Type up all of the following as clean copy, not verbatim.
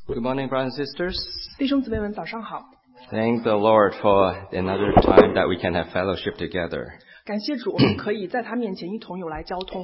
Good morning, brothers and sisters. 弟兄姊妹们，早上好！ Thank the Lord for another time that we can have fellowship together. 感谢主，我们可以在他面前一同有来交通。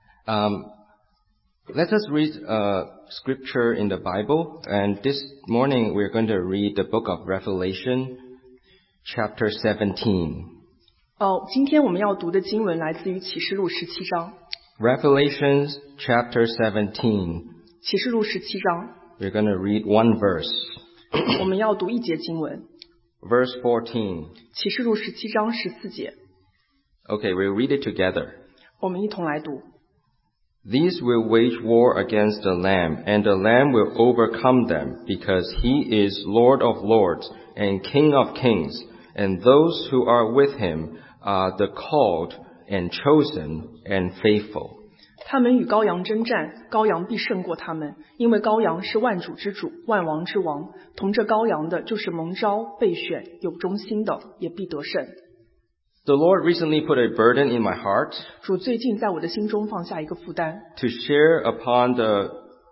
Let us read scripture in the Bible, and this morning we're going to read the book of Revelation, chapter 17. 今天我们要读的经文来自于启示录17章。 Revelation, chapter 17. 启示录17章， We're going to read one verse. 我们要读一节经文。 Verse 14. 启示录17章14节， Okay, we'll read it together. 我们一同来读。 These will wage war against the Lamb, and the Lamb will overcome them, because he is Lord of lords and King of kings, and those who are with him are the called and chosen and faithful. 他们与羔羊征战，羔羊必胜过他们，因为羔羊是万主之主，万王之王。同着羔羊的，就是蒙召、备选、有忠心的，也必得胜。 The Lord recently put a burden in my heart 主最近在我的心中放下一个负担， to share upon the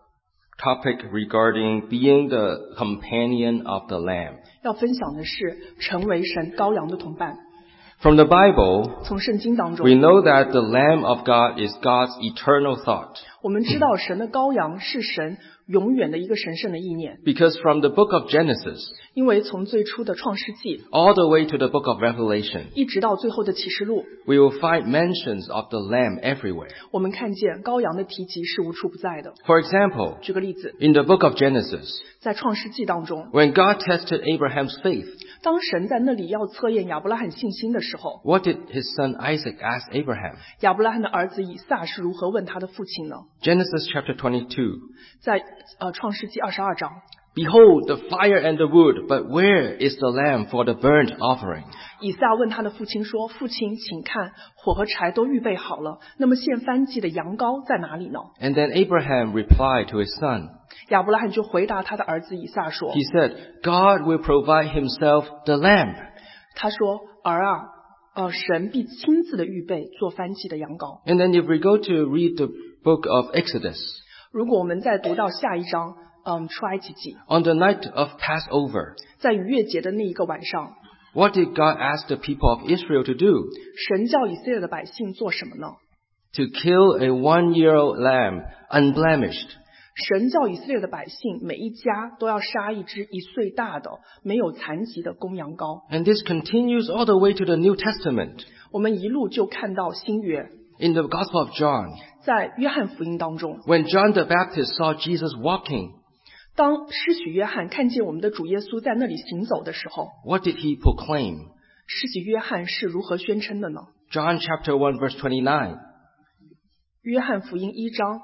topic regarding being the companion of the Lamb. 要分享的是成为神羔羊的同伴。 From the Bible, 从圣经当中 we，know that the Lamb of God is God's eternal thought. 我们知道神的羔羊是神永远的一个神圣的意念， Because from the book of Genesis 因为从最初的创世纪 all the way to the book of Revelation, 一直到最后的启示录， we will find mentions of the Lamb everywhere. 我们看见羔羊的提及是无处不在的。 For example, 举个例子， in the book of Genesis, 在创世纪当中， when God tested Abraham's faith, 当神在那里要测验亚伯拉罕信心的时候， what did his son Isaac ask Abraham? 亚伯拉罕的儿子以撒是如何问他的父亲呢？ Genesis chapter 22. 在创世纪22章， Behold the fire and the wood, but where is the lamb for the burnt offering? 以撒问他的父亲说：“父亲，请看，火和柴都预备好了，那么献燔祭的羊羔在哪里呢？” And then Abraham replied to his son. 亚伯拉罕就回答他的儿子以撒说 He said, God will provide himself the lamb. 他说：“儿啊，神必亲自的预备做燔祭的羊羔。 And then if we go to read the book of Exodus, ” 如果我们再读到下一章，出埃及记， on the night of Passover, 在逾越节的那一个晚上， what did God ask the people of Israel to do? 神叫以色列的百姓做什么呢？ To kill a 1-year-old lamb, unblemished. 神叫以色列的百姓每一家都要杀一只1岁大的没有残疾的公羊羔。 And this continues all the way to the New Testament. 我们一路就看到新约， In the Gospel of John, 在约翰福音当中， when John the Baptist saw Jesus walking, 当施洗约翰看见我们的主耶稣在那里行走的时候， what did he proclaim? 施洗约翰是如何宣称的呢？ John chapter 1 verse 29. 约翰福音1章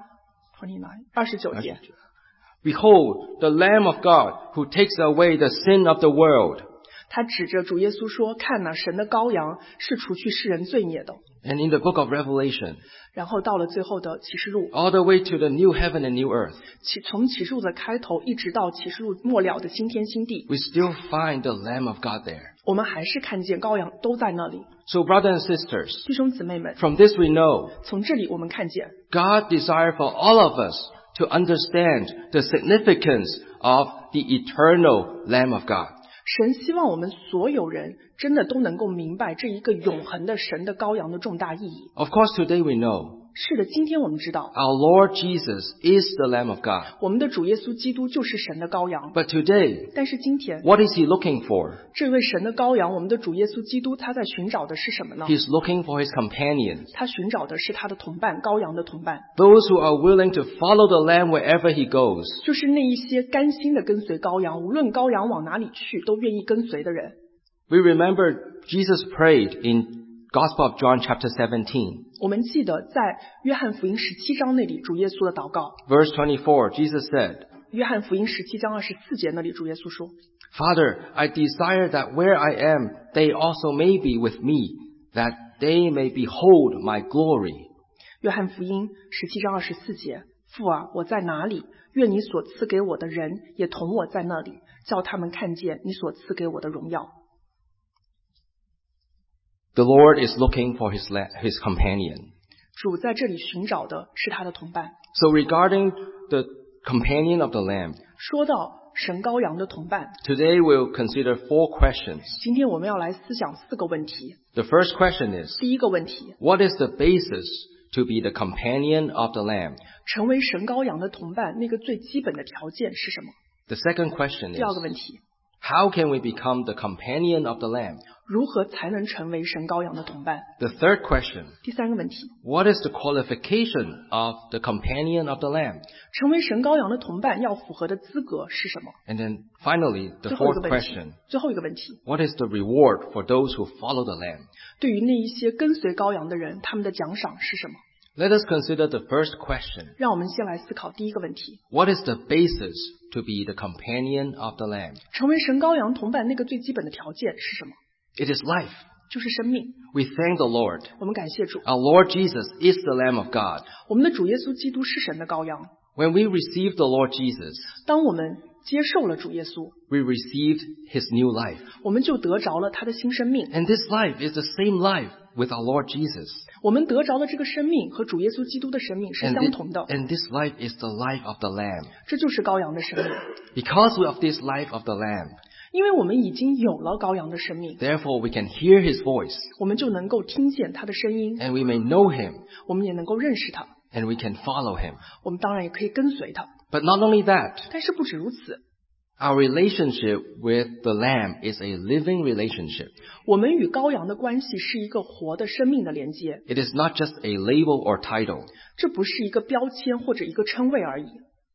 29节， Behold, the Lamb of God who takes away the sin of the world. 他指着主耶稣说：“看哪，神的羔羊是除去世人罪孽的。 And in the book of Revelation, ” 然后到了最后的启示录， all the way to the new heaven and new earth, 从启示录的开头一直到启示录末了的新天新地， we still find the Lamb of God there. 我们还是看见羔羊都在那里。 So brothers and sisters, 弟兄姊妹们， from this we know 从这里我们看见 God desires for all of us to understand the significance of the eternal Lamb of God. 神希望我们所有人真的都能够明白这一个永恒的神的羔羊的重大意义。 Of course, today we know 是的，今天我们知道， our Lord Jesus is the Lamb of God. 我们的主耶稣基督就是神的羔羊。 But today, 但是今天， what is he looking for? 这位神的羔羊，我们的主耶稣基督，他在寻找的是什么呢？ He's looking for his companions, 他寻找的是他的同伴，羔羊的同伴， those who are willing to follow the Lamb wherever he goes. 就是那一些甘心的跟随羔羊，无论羔羊往哪里去，都愿意跟随的人。 We remember Jesus prayed in Gospel of John chapter 17. 我们记得在约翰福音17章那里，主耶稣的祷告。 Verse 24, Jesus said, 约翰福音17章24节那里，主耶稣说： Father, I desire that where I am, they also may be with me, that they may behold my glory. 约翰福音17章24节，父啊，我在哪里？愿你所赐给我的人也同我在那里，叫他们看见你所赐给我的荣耀。 The Lord is looking for his companion. 主在这里寻找的是他的同伴。 So regarding the companion of the Lamb, 说到神羔羊的同伴。 Today we'll consider 4 questions. 今天我们要来思想4个问题。 The first question is, 第一个问题， what is the basis to be the companion of the Lamb? 成为神羔羊的同伴，那个最基本的条件是什么？ The second question 第二个 is, 问题， how can we become the companion of the Lamb? 如何才能成为神羔羊的同伴？ The third question, 第三个问题， what is the qualification of the companion of the Lamb? 成为神羔羊的同伴要符合的资格是什么？ And then finally, the 最后一个 fourth 问题 question, 最后一个问题， what is the reward for those who follow the Lamb? 对于那一些跟随羔羊的人，他们的奖赏是什么？ Let us consider the first question. 让我们先来思考第一个问题， What is the basis to be the companion of the Lamb? 成为神羔羊同伴那个最基本的条件是什么？ It is life. 就是生命。 We thank the Lord. 我们感谢主， Our Lord Jesus is the Lamb of God. 我们的主耶稣基督是神的羔羊。 When we receive the Lord Jesus, 当我们接受了主耶稣， we received His new life. 我们就得着了他的新生命。 And this life is the same life with our Lord Jesus. 我们得着的这个生命和主耶稣基督的生命是 And 相同的， this life is the life of the Lamb. 这就是羔羊的生命。 Because of this life of the Lamb, 因为我们已经有了羔羊的生命， therefore we can hear His voice, 我们就能够听见他的声音， and we may know Him, 我们也能够认识他， and we can follow Him. 我们当然也可以跟随他。 But not only that, 但是不止如此， our relationship with the Lamb is a living relationship. 我们与羔羊的关系是一个活的生命的连接， It is not just a label or title. 这不是一个标签或者一个称谓而已。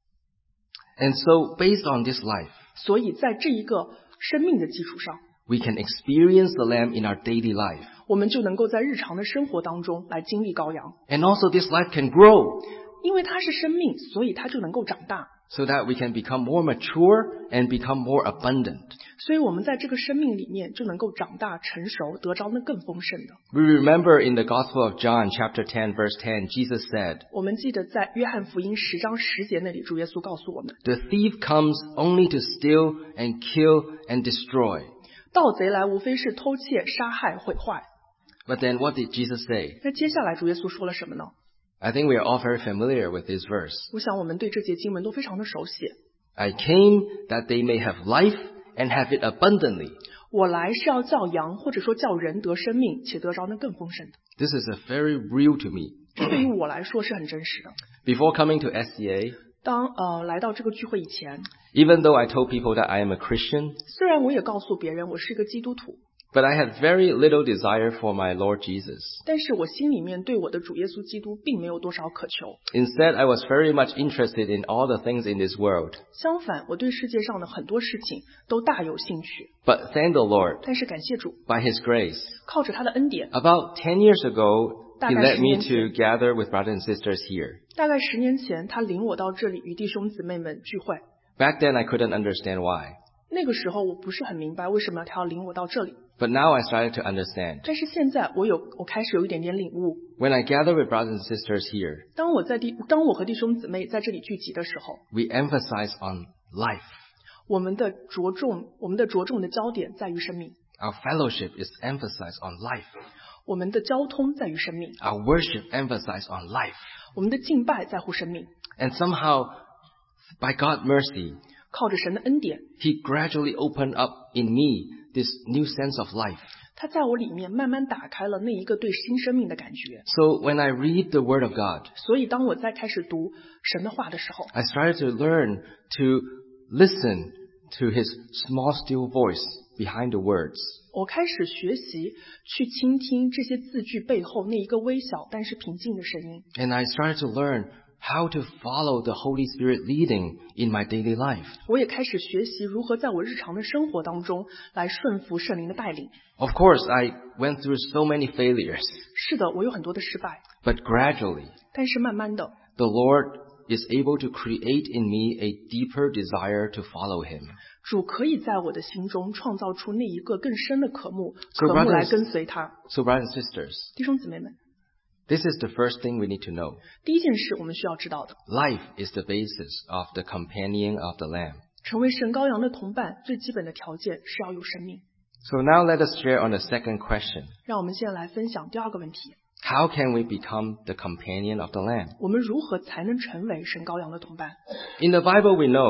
And so, based on this life, 所以在这一个生命的基础上， we can experience the Lamb in our daily life. 我们就能够在日常的生活当中来经历羔羊。 And also this life can grow 因为它是生命，所以它就能够长大。 so that we can become more mature and become more abundant. 所以我们在这个生命里面就能够长大成熟，得着那更丰盛的。 We remember in the Gospel of John chapter 10 verse 10, Jesus said, 我们记得在约翰福音10章10节那里，主耶稣告诉我们， "The thief comes only to steal and kill and destroy." 盗贼来无非是偷窃、杀害、毁坏。 But then what did Jesus say? 那接下来主耶稣说了什么呢？ I think we are all very familiar with this verse. 我想我们对这节经文都非常的熟悉。 I came that they may have life and have it abundantly. 我来是要叫羊，或者说叫人得生命，且得着那更丰盛的。 This is a very real to me. 这对于我来说是很真实的。 Before coming to SCA, 当来到这个聚会以前， even though I told people that I am a Christian, 虽然我也告诉别人我是一个基督徒， but I had very little desire for my Lord Jesus. 但是我心里面对我的主耶稣基督并没有多少渴求。 Instead, I was very much interested in all the things in this world. 相反，我对世界上的很多事情都大有兴趣。 But thank the Lord, 但是感谢主， by His grace, 靠着他的恩典， about 10 years ago, He 大概 led 10 me 年前。 to gather with brothers and sisters here. 大概10年前，他领我到这里与弟兄姊妹们聚会。 Back then, I couldn't understand why. 那个时候我不是很明白为什么他要领我到这里， But now I started to understand. 但是现在我开始有一点点领悟。 When I gather with brothers and sisters here, 当我和弟兄姊妹在这里聚集的时候， we emphasize on life. 我们的着重的焦点在于生命， Our fellowship is emphasized on life. 我们的交通在于生命， Our worship emphasized on life. 我们的敬拜在乎生命。 And somehow, by God's mercy, 靠着神的恩典， He gradually opened up in me this new sense of life. 他在我里面慢慢打开了那一个对新生命的感觉。 So when I read the Word of God, 所以当我在开始读神的话的时候， I started to learn to listen to His small still voice behind the words. 我开始学习去倾听这些字句背后那一个微小但是平静的声音。 And I started to learn how to follow the Holy Spirit leading in my daily life. 我也开始学习如何在我日常的生活当中来顺服圣灵的带领。 Of course, I went through so many failures, 是的，我有很多的失败， but gradually, 但是慢慢的， the Lord is able to create in me a deeper desire to follow Him. 主可以在我的心中创造出那一个更深的渴慕 So 来跟随他。 So brothers and sisters, 弟兄姊妹们， this is the first thing we need to know. 第一件事我们需要知道的， Life is the basis of the companion of the Lamb. 成为神羔羊的同伴，最基本的条件是要有生命。 So now let us share on the second question. 让我们现在来分享第二个问题： How can we become the companion of the Lamb? 我们如何才能成为神羔羊的同伴？ In the Bible, we know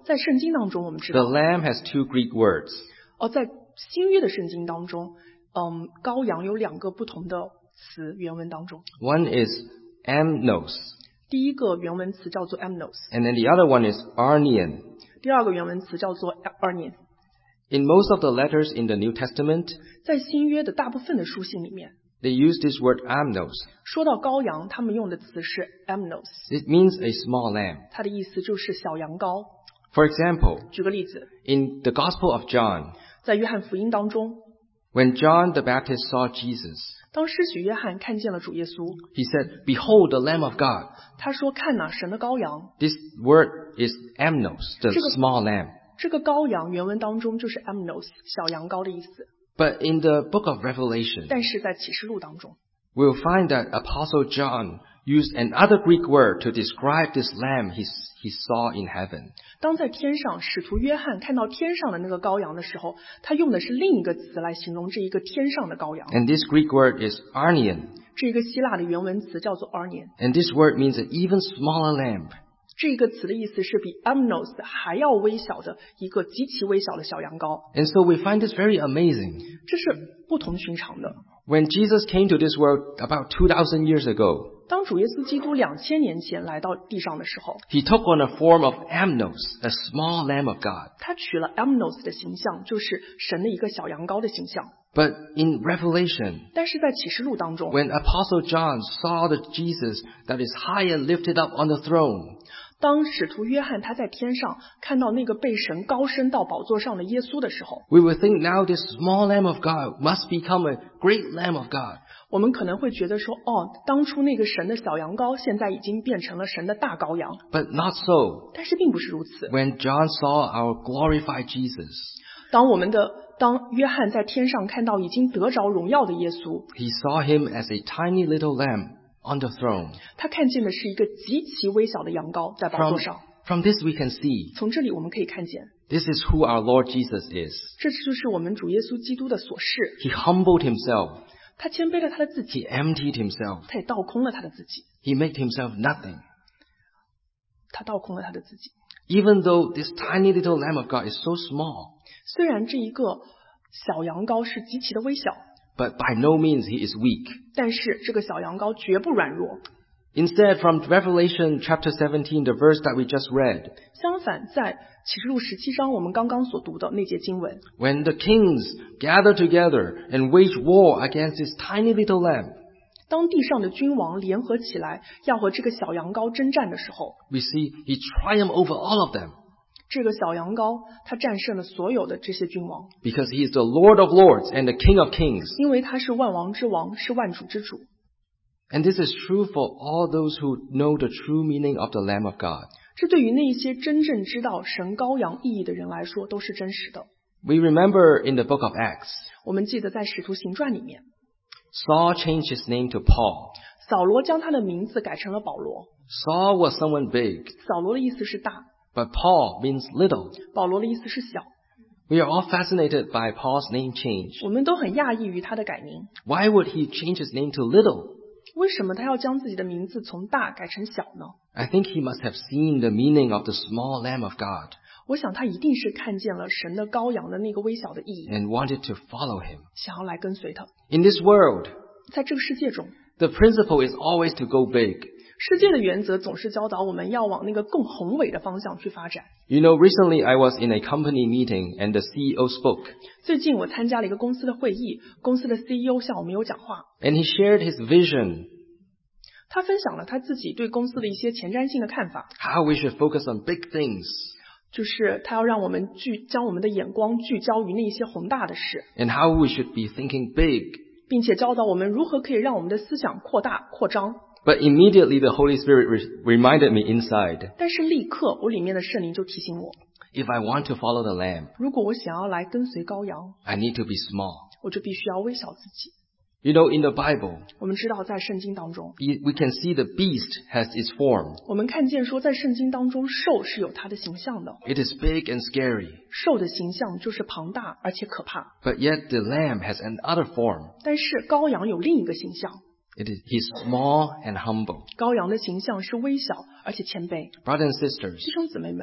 在圣经当中我们知 the 道， lamb has two Greek words. 在新约的圣经当中，羔羊有2个不同的词，原文当中。 One is amnos, 第一个原文词叫做 amnos， and then the other one is arnian. 第二个原文词叫做 arnian。 In most of the letters in the New Testament, 在新约的大部分的书信里面， they use this word amnos. 说到羔羊，他们用的词是 amnos， It means a small lamb. 它的意思就是小羊羔。 For example, 举个例子， in the Gospel of John, 在约翰福音当中， when John the Baptist saw Jesus, 当施洗约翰看见了主耶稣， he said, "Behold the Lamb of God." 他说：“看哪，神的羔羊。 This word is amnos, the 这个- small lamb. ” 这个羔羊原文当中就是 amnos， 小羊羔的意思。 But in the book of Revelation, 但是在启示录当中， we'll find that Apostle John used another Greek word to describe this lamb he saw in heaven. 当在天上，使徒约翰看到天上的那个羔羊的时候，他用的是另一个词来形容这一个天上的羔羊。 And this Greek word is arnian. 这个希腊的原文词叫做 arnian， And this word means an even smaller lamb. 这个词的意思是比 amnos 还要微小的一个极其微小的小羊羔， And so we find this very amazing. 这是不同寻常的。 When Jesus came to this world about 2,000 years ago, 当主耶稣基督2000年前来到地上的时候， he took on a form of amnos, a small lamb of God. 他取了 amnos 的形象，就是神的一个小羊羔的形象。 But in Revelation, 但是在启示录当中， when Apostle John saw the Jesus that is high and lifted up on the throne, 当使徒约翰他在天上看到那个被神高升到宝座上的耶稣的时候， we would think now this small lamb of God must become a great lamb of God. 我们可能会觉得说，当初那个神的小羊羔现在已经变成了神的大羔羊， But not so. 但是并不是如此。 When John saw our glorified Jesus, 当约翰在天上看到已经得着荣耀的耶稣， he saw him as a tiny little lamb on the throne. 他看见的是一个极其微小的羊羔在宝座上。 From this we can see, 从这里我们可以看见， this is who our Lord Jesus is. 这就是我们主耶稣基督的所示。 He humbled himself. 他谦卑了他的自 He 己， emptied himself. 他也倒空了他的自己， He made himself nothing. 他倒空了他的自己。 Even though this tiny little lamb of God is so small, 虽然这一个小羊羔是极其的微小， but by no means he is weak. 但是这个小羊羔绝不软弱。 Instead, from Revelation chapter 17, the verse that we just read, 相反，在启示录17章我们刚刚所读的那节经文， when the kings gather together and wage war against this tiny little lamb, 当地上的君王联合起来要和这个小羊羔征战的时候， we see he triumphed over all of them 这个小羊羔他战胜了所有的这些君王， because he is the Lord of lords and the King of kings. 因为他是万王之王，是万主之主。 And this is true for all those who know the true meaning of the Lamb of God. 这对于那些真正知道神羔羊意义的人来说都是真实的。 We remember in the book of Acts, 我们记得在使徒行传里面， Saul changed his name to Paul. 扫罗将他的名字改成了保罗。 Saul was someone big, 扫罗的意思是大， but Paul means little. 保罗的意思是小。 We are all fascinated by Paul's name change. 我们都很讶异于他的改名， Why would he change his name to little? 为什么他要将自己的名字从大改成小呢？ I think he must have seen the meaning of the small Lamb of God 我想他一定是看见了神的羔羊的那个微小的意义， and wanted to follow him. 想要来跟随他。 In this world, 在这个世界中， the principle is always to go big. 世界的原则总是教导我们要往那个更宏伟的方向去发展。 You know, recently I was in a company meeting and the CEO spoke. 最近我参加了一个公司的会议，公司的 CEO 向我们有讲话， And he shared his vision, 他分享了他自己对公司的一些前瞻性的看法， how we should focus on big things, 就是他要让我们将我们的眼光聚焦于那一些宏大的事， and how we should be thinking big. 并且教导我们如何可以让我们的思想扩大扩张。 But immediately the Holy Spirit reminded me inside, 但是立刻我里面的圣灵就提醒我， if I want to follow the Lamb, 如果我想要来跟随羔羊， I need to be small. 我就必须要微小自己。 You know, in the Bible, 我们知道在圣经当中， we can see the beast has its form. 我们看见说在圣经当中兽是有它的形象的， It is big and scary, 兽的形象就是庞大而且可怕， but yet the Lamb has another form. 但是羔羊有另一个形象， He's small and humble. 羔羊的形象是微小而且谦卑。 Brothers and sisters, 弟兄姊妹们，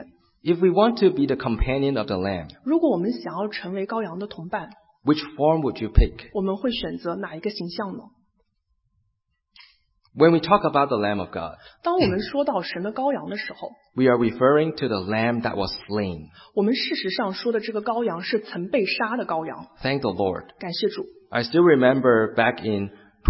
If we want to be the companion of the Lamb, 如果我们想要成为羔羊的同伴， which form would you pick? 我们会选择哪一个形象呢？ When we talk about the Lamb of God, 当我们说到神的羔羊的时候， we are referring to the Lamb that was slain. 我们事实上说的这个羔羊是曾被杀的羔羊。 Thank the Lord. 感谢主， I still remember back in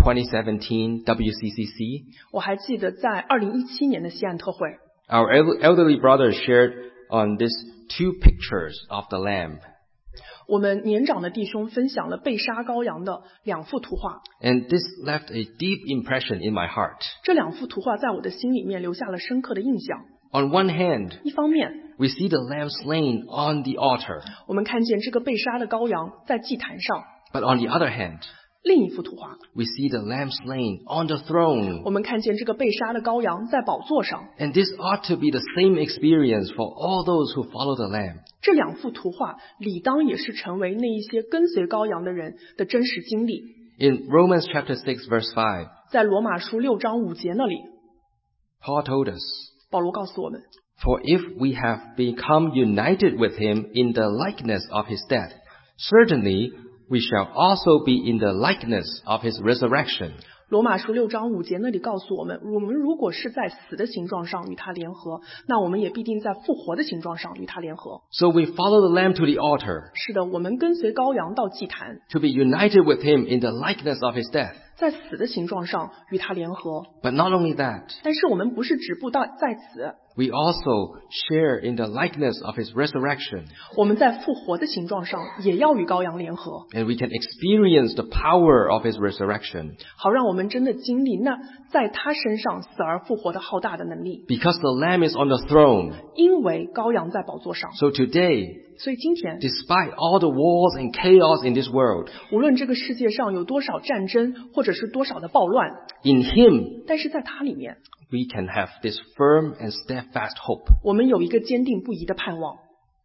2017 WCCC, 我还记得在2017年的西岸特会， our elderly brother shared on these two pictures of the Lamb. 我们年长的弟兄分享了被杀羔羊的2幅图画。 And this left a deep impression in my heart. 这2幅图画在我的心里面留下了深刻的印象。 On one hand, 一方面， we see the Lamb slain on the altar. 我们看见这个被杀的羔羊在祭坛上； But on the other hand, 另一幅图画， we see the Lamb slain on the throne. 我们看见这个被杀的羔羊在宝座上。 And this ought to be the same experience for all those who follow the Lamb. 这2幅图画理当也是成为那一些跟随羔羊的人的真实经历。 In Romans chapter 6 verse 5, 在罗马书6章5节那里， Paul told us, 保罗告诉我们， For if we have become united with him in the likeness of his death, certainly we shall also be in the likeness of his resurrection. 罗马书6章5节那里告诉我们，我们如果是在死的形状上与他联合，那我们也必定在复活的形状上与他联合。 So we follow the Lamb to the altar 是的，我们跟随羔羊到祭坛， to be united with him in the likeness of his death. 在死的形状上与他联合。 But not only that, 但是我们不是止步到在此， we also share in the likeness of his resurrection. 我们在复活的形状上也要与羔羊联合， And we can experience the power of his resurrection. 好让我们真的经历那在他身上死而复活的浩大的能力。 Because the Lamb is on the throne. 因为羔羊在宝座上， So today, 所以今天 despite all the wars and chaos in this world, 无论这个世界上有多少战争或者是多少的暴乱， in him, 但是在他里面， we can have this firm and steadfast hope. 我们有一个坚定不移的盼望。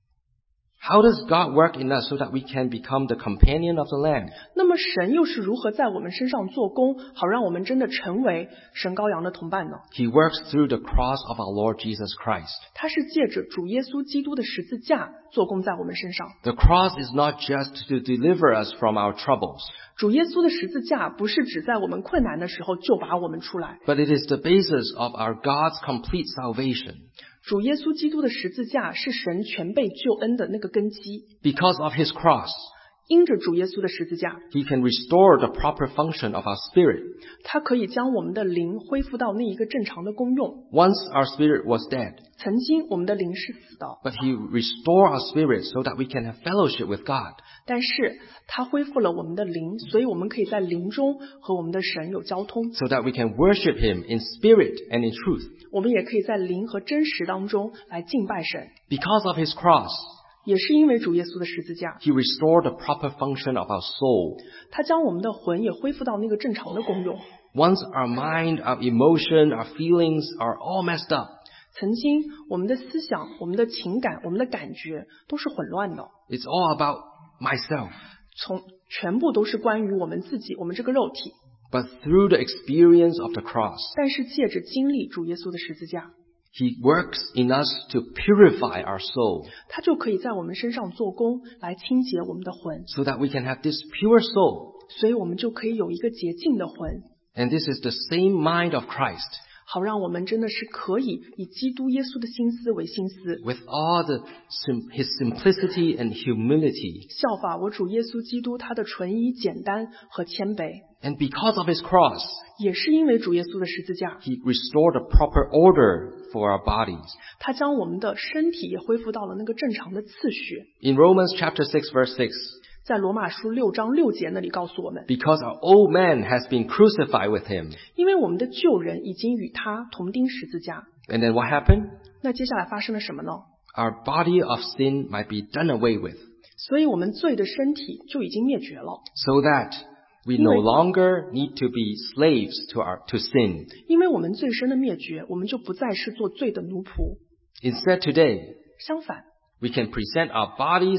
How does God work in us so that we can become the companion of the Lamb? 那么神又是如何在我们身上做工，好让我们真的成为神羔羊的同伴呢？ He works through the cross of our Lord Jesus Christ. 他是借着主耶稣基督的十字架做工在我们身上。 The cross is not just to deliver us from our troubles, 主耶稣的十字架不是只在我们困难的时候就把我们出来， but it is the basis of our God's complete salvation. 主耶稣基督的十字架是神全备救恩的那个根基。 Because of his cross, 因着主耶稣的十字架， he can restore the proper function of our spirit. 他可以将我们的灵恢复到那一个正常的功用。 Once our spirit was dead, 曾经我们的灵是死的， but he restored our spirit so that we can have fellowship with God. 但是他恢复了我们的灵，所以我们可以在灵中和我们的神有交通。 So that we can worship him in spirit and in truth. 我们也可以在灵和真实当中来敬拜神。 Because of his cross, 也是因为主耶稣的十字架， he restored the proper function of our soul. 他将我们的魂也恢复到那个正常的功用。 Once our mind, our emotion, our feelings are all messed up, 曾经我们的思想、我们的情感、我们的感觉都是混乱的， it's all about myself. 全部都是关于我们自己，我们这个肉体。 But through the experience of the cross, 但是借着经历主耶稣的十字架， he works in us to purify our soul 他就可以在我们身上做工，来清洁我们的魂， so that we can have this pure soul. 所以我们就可以有一个洁净的魂， And this is the same mind of Christ 好让我们真的是可以以基督耶稣的心思为心思， with all his simplicity and humility. 效法我主耶稣基督他的纯一、简单和谦卑。 And because of his cross, 也是因为主耶稣的十字架， he restored a proper order for our bodies. 他将我们的身体也恢复到了那个正常的次序。 In Romans chapter 6 verse 6, 在罗马书6章6节那里告诉我们， because our old man has been crucified with him. 因为我们的旧人已经与他同钉十字架。 And then what happened? 那接下来发生了什么呢？ Our body of sin might be done away with, 所以我们罪的身体就已经灭绝了， so that we no longer need to be slaves to sin. 因为我们罪身的灭绝，我们就不再是做罪的奴仆。 Instead today, 相反， we can present our bodies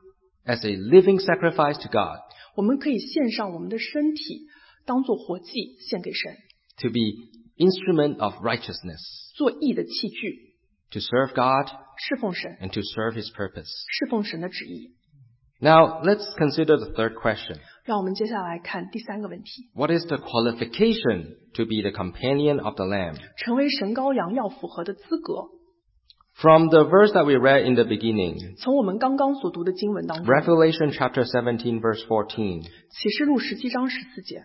as a living sacrifice to God, 我们可以献上我们的身体当作活祭献给神， to be instrument of righteousness. 做义的器具。 to serve God 侍奉神， and to serve His purpose. 侍奉神的旨意。 Now, let's consider the third question. 让我们接下来看第三个问题： What is the qualification to be the companion of the Lamb? 成为神羔羊要符合的资格。 From the verse that we read in the beginning, 从我们刚刚所读的经文当中， Revelation chapter 17 verse 14, 启示录17章14节，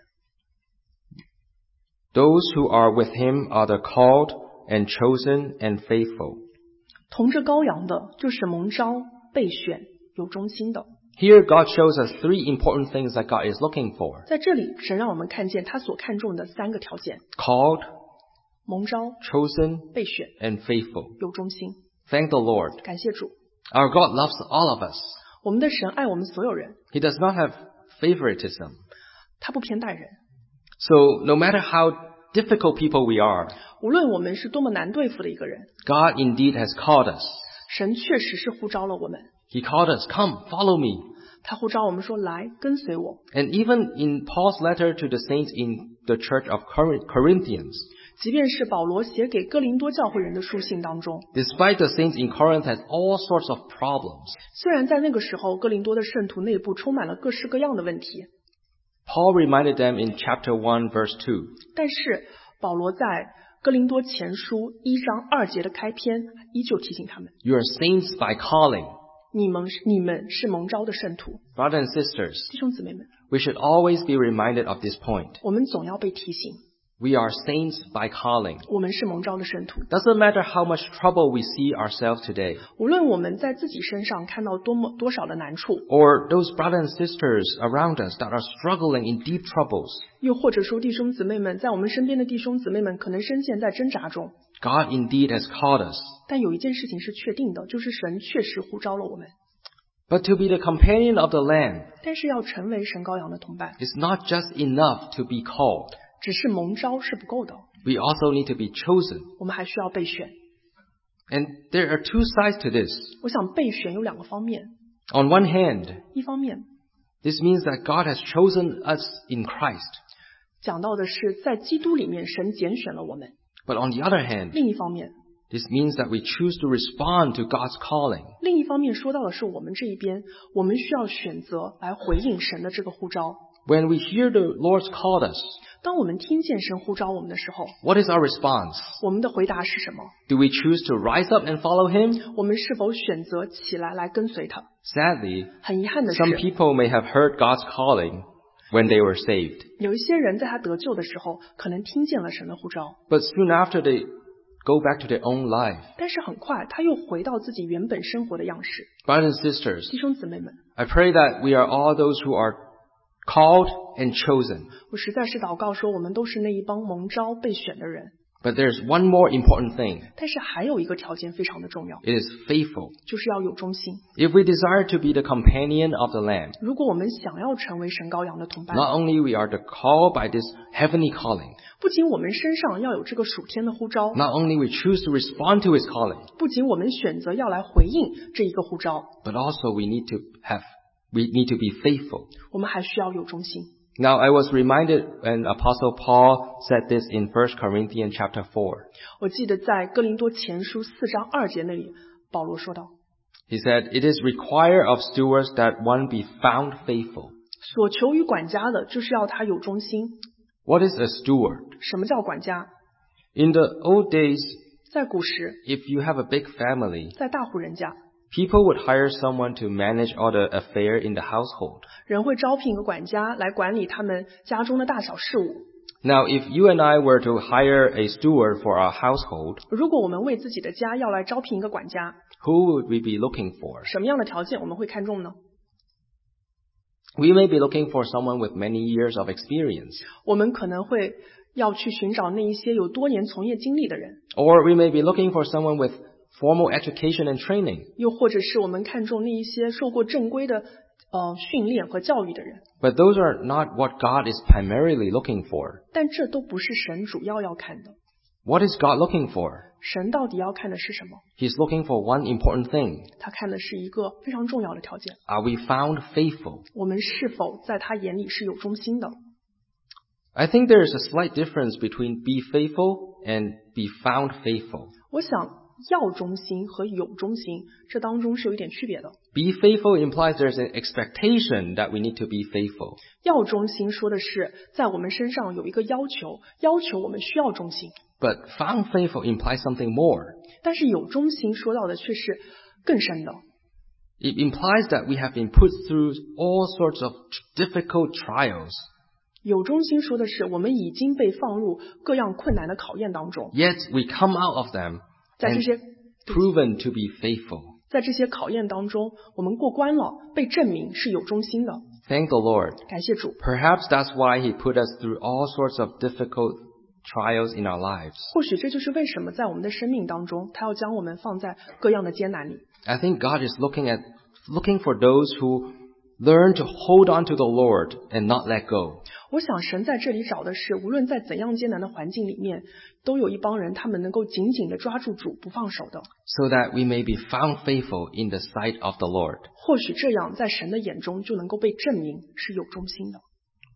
those who are with Him are the called and chosen and faithful. 同着羔羊的，就是蒙召、备选、有忠心的。 Here God shows us three important things that God is looking for. 在这里，神让我们看见他所看重的3个条件： Called, 蒙召、 chosen, 备选、 and faithful. 有忠心。 Thank the Lord. 感谢主， Our God loves all of us. 我们的神爱我们所有人， He does not have favoritism. 他不偏待人。 So no matter how difficult people we are, 无论我们是多么难对付的一个人， God indeed has called us. 神确实是呼召了我们。 He called us, come, follow me. 他呼召我们说：“来，跟随我。” And even in Paul's letter to the saints in the church of Corinthians, 即便是保罗写给哥林多教会人的书信当中， despite the saints in Corinth had all sorts of problems, 虽然在那个时候哥林多的圣徒内部充满了各式各样的问题， Paul reminded them in chapter 1 verse 2, 但是保罗在哥林多前书1章2节的开篇依旧提醒他们： you are saints by calling. 你们是蒙召的圣徒。 Brothers and sisters, 弟兄姊妹们， we should always be reminded of this point. 我们总要被提醒， We are saints by calling. 我们是蒙召的圣徒。 Doesn't matter how much trouble we see ourselves today, 无论我们在自己身上看到多少的难处， or those brothers and sisters around us that are struggling in deep troubles, 又或者说弟兄姊妹们在我们身边的弟兄姊妹们可能深陷在挣扎中， God indeed has called us. 但有一件事情是确定的，就是神确实呼召了我们。 But to be the companion of the Lamb 但是要成为神羔羊的同伴， is not just enough to be called. 只是蒙召是不够的， We also need to be chosen. 我们还需要备选。 And there are two sides to this. 我想备选有2个方面， On one hand, 一方面 this means that God has chosen us in Christ. 讲到的是在基督里面神拣选了我们， But on the other hand, 另一方面 this means that we choose to respond to God's calling. 另一方面说到的是我们这一边，我们需要选择来回应神的这个呼召。 When we hear the Lord's called us, 当我们听见神呼召我们的时候， what is our response? 我们的回答是什么？ Do we choose to rise up and follow Him? 我们是否选择起来跟随他？ Sadly, 很遗憾的是， some people may have heard God's calling when they were saved. 有一些人在他得救的时候，可能听见了神的呼召， But soon after they go back to their own life. 但是很快他又回到自己原本生活的样式。 Brothers and sisters, 弟兄姊妹们， I pray that we are all those who are called and chosen. 我实在是祷告说，我们都是那一帮蒙召备选的人。 But there's one more important thing. 但是还有一个条件非常的重要， It is faithful. 就是要有忠心。 If we desire to be the companion of the Lamb, 如果我们想要成为神羔羊的同伴， not only we are called by this heavenly calling, 不仅我们身上要有这个属天的呼召， not only we choose to respond to His calling, 不仅我们选择要来回应这一个呼召， but also we need to be faithful. 我们还需要有忠心。 Now, I was reminded when Apostle Paul said this in 1 Corinthians chapter 4. 我记得在哥林多前书4章2节那里，保罗说道， He said, "It is required of stewards that one be found faithful." 所求于管家的，就是要他有忠心。 What is a steward? 什么叫管家？ In the old days, 在古时， if you have a big family, 在大户人家， people would hire someone to manage all the affair in the household. 人会招聘一个管家来管理他们家中的大小事务。 Now, if you and I were to hire a steward for our household, 如果我们为自己的家要来招聘一个管家， who would we be looking for? 什么样的条件我们会看重呢？ We may be looking for someone with many years of experience, 我们可能会要去寻找那一些有多年从业经历的人， or we may be looking for someone with formal education and training. 又或者是我们看重那一些受过正规的训练和教育的人。 But those are not what God is primarily looking for. 但这都不是神主要看的。 What is God looking for? 神到底要看的是什么？ He's looking for one important thing. 他看的是一个非常重要的条件， Are we found faithful? 我们是否在他眼里是有忠心的。 I think there is a slight difference between be faithful and be found faithful. 我想要忠心和有忠心，这当中是有一点区别的。 Be faithful implies there's an expectation that we need to be faithful. 要忠心说的是在我们身上有一个要求，要求我们需要忠心。 But found faithful implies something more. 但是有忠心说到的却是更深的。 It implies that we have been put through all sorts of difficult trials. 有忠心说的是我们已经被放入各样困难的考验当中， Yet we come out of them 在这 and 些 proven to be faithful. 在这些考验当中，我们过关了，被证明是有忠心的。 Thank the Lord. 感谢主。 Perhaps that's why He put us through all sorts of difficult trials in our lives. 或许这就是为什么在我们的生命当中，他要将我们放在各样的艰难里。 I think God is looking for those who learn to hold on to the Lord and not let go. 我想神在这里找的是，无论在怎样艰难的环境里面，都有一帮人，他们能够紧紧地抓住主不放手的。 So that we may be found faithful in the sight of the Lord. 或许这样在神的眼中就能够被证明是有忠心的。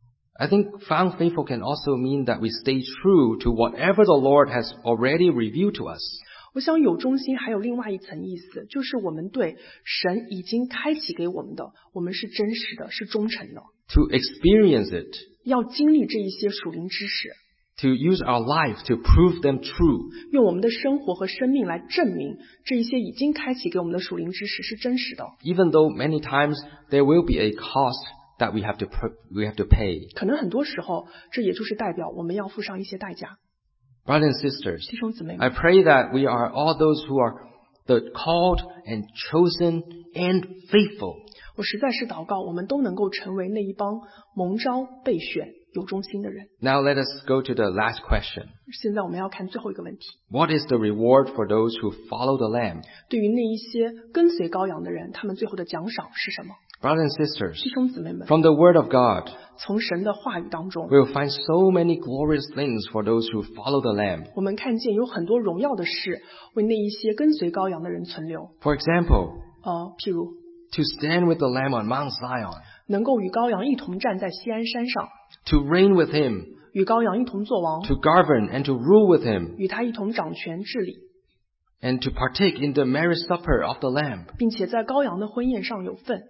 I think found faithful can also mean that we stay true to whatever the Lord has already revealed to us. 我想有忠心还有另外一层意思，就是我们对神已经开启给我们的，我们是真实的，是忠诚的， To experience it. 要经历这一些属灵知识， To use our life to prove them true. 用我们的生活和生命来证明这一些已经开启给我们的属灵知识是真实的。 Even though many times there will be a cost that we have to pay. 可能很多时候，这也就是代表我们要付上一些代价。 Brothers and sisters, 弟兄姊妹 I 们， pray that we are all those who are the called and chosen and faithful. 我实在是祷告，我们都能够成为那一帮蒙召、备选、有忠心的人。 Now let us go to the last question. 现在我们要看最后一个问题， What is the reward for those who follow the Lamb? 对于那一些跟随羔羊的人，他们最后的奖赏是什么？ Brothers and sisters, 弟兄姊妹们， from the Word of God, 从神的话语当中， we will find so many glorious things for those who follow the Lamb. 我们看见有很多荣耀的事为那一些跟随羔羊的人存留。 For example, 譬如 to stand with the Lamb on Mount Zion, 能够与羔羊一同站在锡安山上， to reign with Him, 与羔羊一同作王， to govern and to rule with Him, 与他一同掌权治理， and to partake in the marriage supper of the Lamb, 并且在羔羊的婚宴上有份。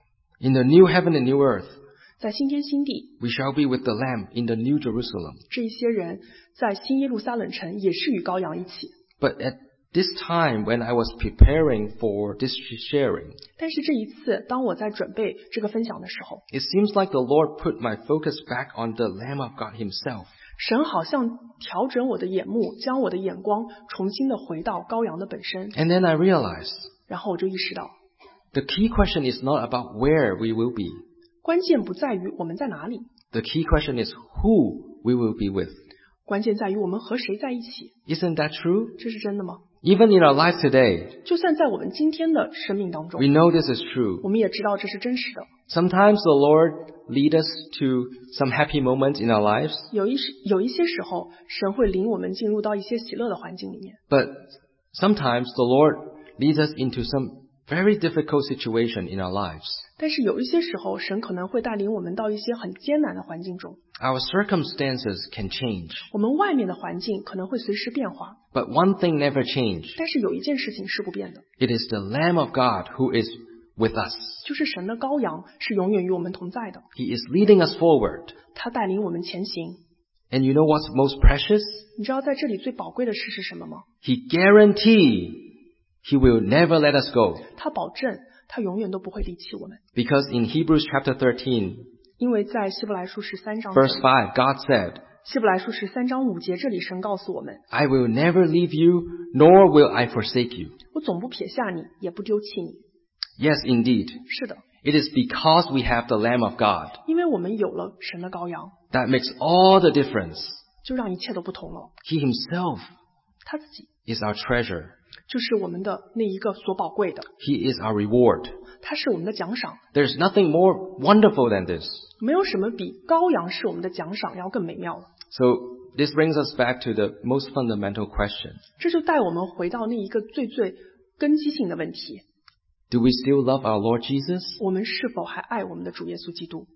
in the new heaven and new earth. 在新天新地， We shall be with the Lamb in the New Jerusalem. 这一些人在新耶路撒冷城也是与羔羊一起。 But at this time, when I was preparing for this sharing, 但是这一次，当我在准备这个分享的时候， it seems like the Lord put my focus back on the Lamb of God Himself. 神好像调整我的眼目，将我的眼光重新的回到羔羊的本身。 And then I realized 然后我就意识到， the key question is not about where we will be. 关键不在于我们在哪里， The key question is who we will be with. 关键在于我们和谁在一起。 Isn't that true? 这是真的吗？ Even in our lives today, 就算在我们今天的生命当中 we，know this is true. 我们也知道这是真实的。 Sometimes the Lord lead us to some happy moments in our lives, 有一些时候，神会领我们进入到一些喜乐的环境里面。 but sometimes the Lord leads us into some very difficult situation in our lives. 但是有一些时候，神可能会带领我们到一些很艰难的环境中， Our circumstances can change, 我们外面的环境可能会随时变化， but one thing never changes. 但是有一件事情是不变的， It is the Lamb of God who is with us. 就是神的羔羊是永远与我们同在的， He is leading us forward. 他带领我们前行。 And you know what's most precious? 你知道在这里最宝贵的事是什么吗？ He guaranteed He will never let us go. 他保证他永远都不会离弃我们， Because in Hebrews chapter 13, 因为在希伯来书13章 verse 5, God said, 希伯来书13章5节，这里神告诉我们， I will never leave you, nor will I forsake you. 我总不撇下你，也不丢弃你。 Yes, indeed. 是的， It is because we have the Lamb of God 因为我们有了神的羔羊， that makes all the difference. 就让一切都不同了。 He Himself 他自己 is our treasure. 就是我们的那一个所宝贵的， He is our reward. 他是我们的奖赏。 There's nothing more wonderful than this. 没有什么比羔羊是我们的奖赏要更美妙了。 So this brings us back to the most fundamental question. 这就带我们回到那一个最根基性的问题： Do we still love our Lord Jesus? 我们是否还爱我们的主耶稣基督？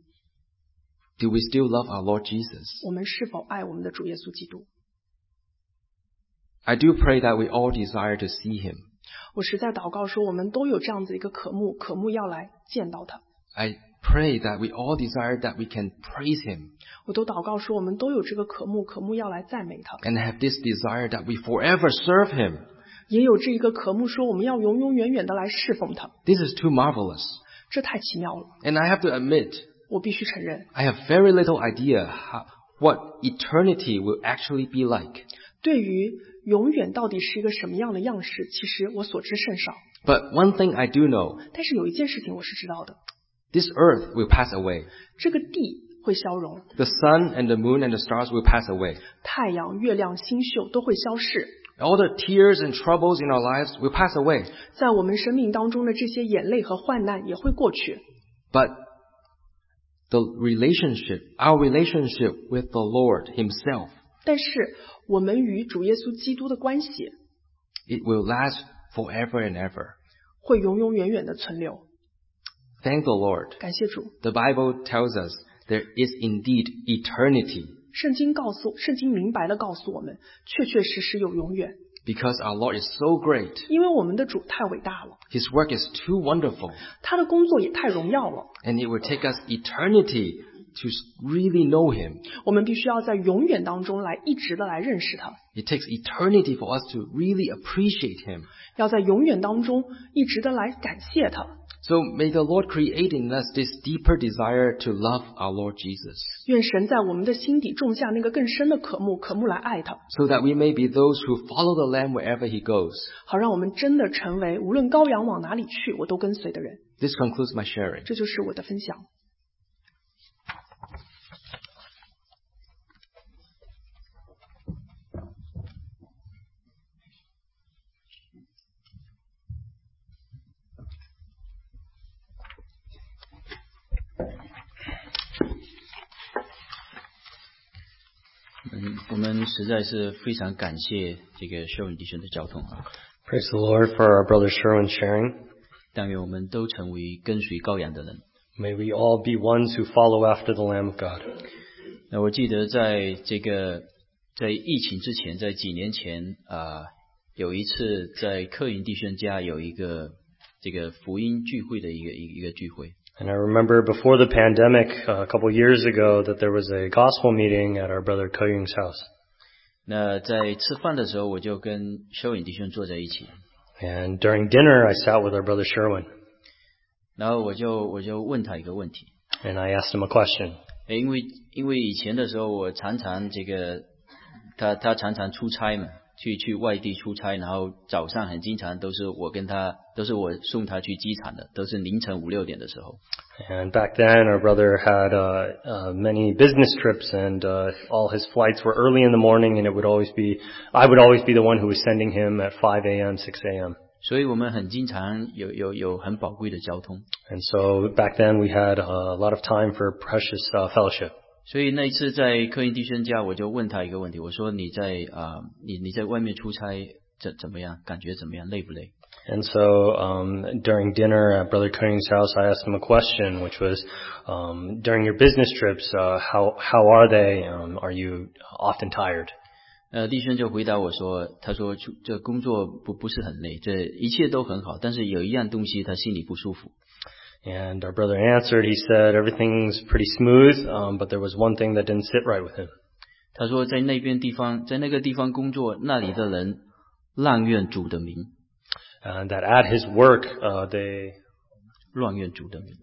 Do we still love our Lord Jesus? 我们是否爱我们的主耶稣基督？ I do pray that we all desire to see him. 我实在祷告说，我们都有这样子一个渴慕要来见到他。 I pray that we all desire that we can praise him. 我都祷告说，我们都有这个渴慕要来赞美他。 And have this desire that we forever serve him. 也有这一个渴慕说，我们要永永远远的来侍奉他。 This is too marvelous. 这太奇妙了。 And I have to admit, 我必须承认， I have very little idea what eternity will actually be like. 对于永远到底是一个什么样的样式，其实我所知甚少。 But one thing I do know, 但是有一件事情我是知道的， this earth will pass away. 这个地会消融， The sun and the moon and the stars will pass away. 太阳、月亮、星宿都会消逝。 All the tears and troubles in our lives will pass away. 在我们生命当中的这些眼泪和患难也会过去。 But our relationship with the Lord himself, 但是我们与主耶稣基督的关系 it will last forever and ever. 会永永远远的存留。 Thank the Lord. 感谢主， The Bible tells us there is indeed eternity 圣经明白的告诉我们，确确实实有永远， because our Lord is so great. 因为我们的主太伟大了， His work is too wonderful. 他的工作也太荣耀了。 And it will take us eternity to really know him. 我们必须要在永远当中一直的来认识他， It takes eternity for us to really appreciate him. 要在永远当中一直的来感谢他。 So may the Lord create in us this deeper desire to love our Lord Jesus, 愿神在我们的心底种下那个更深的渴慕来爱他， so that we may be those who follow the Lamb wherever he goes. 好让我们真的成为无论羔羊往哪里去，我都跟随的人。 This concludes my sharing. 这就是我的分享。 我们实在是非常感谢这个 Sherwin 弟兄的交通啊！ Praise the Lord for our brother Sherwin sharing. 但愿我们都成为跟随羔羊的人。 May we all be ones who follow after the Lamb of God. 那我记得在疫情之前，在几年前有一次在克林弟兄家有一个这个福音聚会的一个聚会。 And I remember before the pandemic, a couple years ago, that there was a gospel meeting at our brother Koyung's house. 那在吃饭的时候，我就跟 Sherwin 弟兄坐在一起， And during dinner, I sat with our brother Sherwin, 然后我就问他一个问题， and I asked him a question. 因为以前的时候我常常他常常出差嘛，去外地出差，然后早上很经常都是我送他去机场的，都是凌晨5、6点的时候。 And back then, our brother had many business trips, and all his flights were early in the morning, and I would always be the one who was sending him at 5 a.m., 6 a.m. 所以我们很经常有很宝贵的交通。 And so back then, we had a lot of time for precious fellowship. 所以那一次在克林弟兄家，我就问他一个问题，我说你在外面出差怎么样？感觉怎么样？累不累？ And so during dinner at Brother Koenig's house, I asked him a question, which was, during your business trips, how are they? Are you often tired? 弟兄就回答我说，他说这工作不是很累，这一切都很好，但是有一样东西他心里不舒服。 And our brother answered, he said, everything's pretty smooth, but there was one thing that didn't sit right with him. 他说在那个地方工作，那里的人滥用主的名。 And that at his work, they 乱用主的名，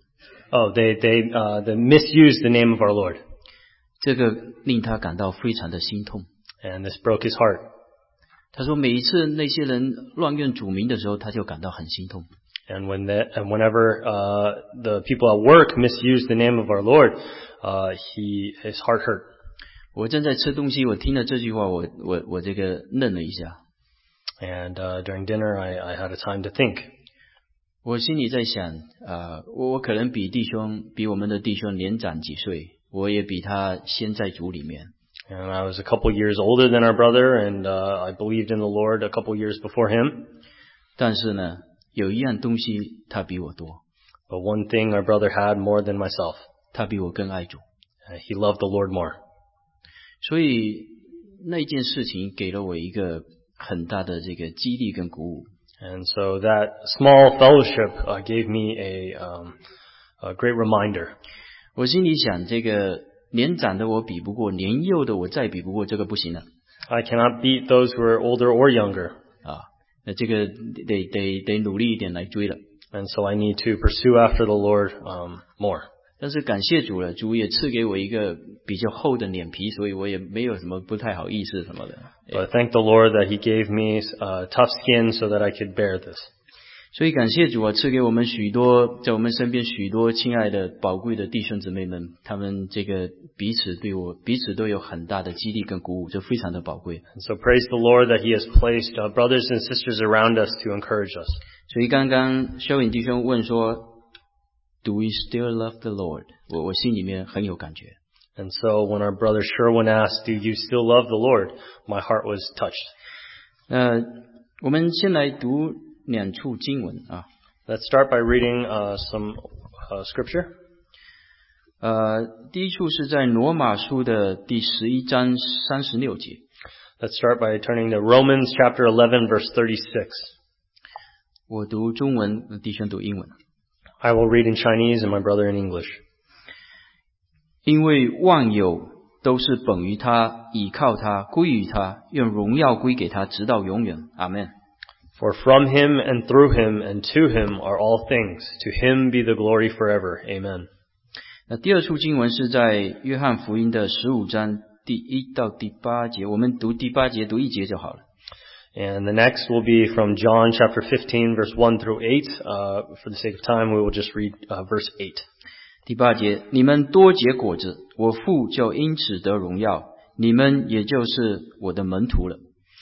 they misused the name of our Lord. 这个令他感到非常的心痛。 And this broke his heart. 他说每一次那些人乱用主名的时候，他就感到很心痛。 And whenever the people at work misused the name of our Lord, his heart hurt. 我正在吃东西，我听了这句话，我这个愣了一下。 And during dinner, I had a time to think. 我心里在想，我可能比我们的弟兄年长几岁，我也比他先在主里面。 And I was a couple years older than our brother, and I believed in the Lord a couple years before him. 但是呢，有一样东西他比我多， But one thing our brother had more than myself. 他比我更爱主。 He loved the Lord more. 所以那件事情给了我一个很大的这个激励跟鼓舞。 And so that small fellowship gave me a great reminder. 我心里想，这个年长的我比不过，年幼的我再比不过，这个不行了。 I cannot beat those who are older or younger. 那这个得努力一点来追了。 And so I need to pursue after the Lord more. 但是感谢主了，主也赐给我一个比较厚的脸皮，所以我也没有什么不太好意思什么的。 But thank the Lord that He gave me tough skin so that I could bear this. 所以感谢主啊，赐给我们许多在我们身边许多亲爱的宝贵的弟兄姊妹们，他们这个彼此都有很大的激励跟鼓舞，这非常的宝贵。 And so praise the Lord that He has placed brothers and sisters around us to encourage us. 所以刚刚肖颖弟兄问说 Do we still love the Lord? 我心里面很有感觉。 And so when our brother Sherwin asked, Do you still love the Lord? My heart was touched. 我们先来读两处经文啊。 Let's start by reading some scripture. 第一处是在罗马书的第11章36节。 Let's start by turning to Romans chapter 11 verse 36. 我读中文，弟兄读英文。 I will read in Chinese and my brother in English. 因为万有都是本于他，倚靠他，归于他，愿荣耀归给他，直到永远。阿们。 For from him and through him and to him are all things. To him be the glory forever. Amen. 那第二处经文是在约翰福音的15章第1到第8节，我们读第8节，读1节就好了。 And the next will be from John chapter 15 verse 1 through 8. For the sake of time, we will just read verse 8. 第8节，你们多结果子，我父就因此得荣耀，你们也就是我的门徒了。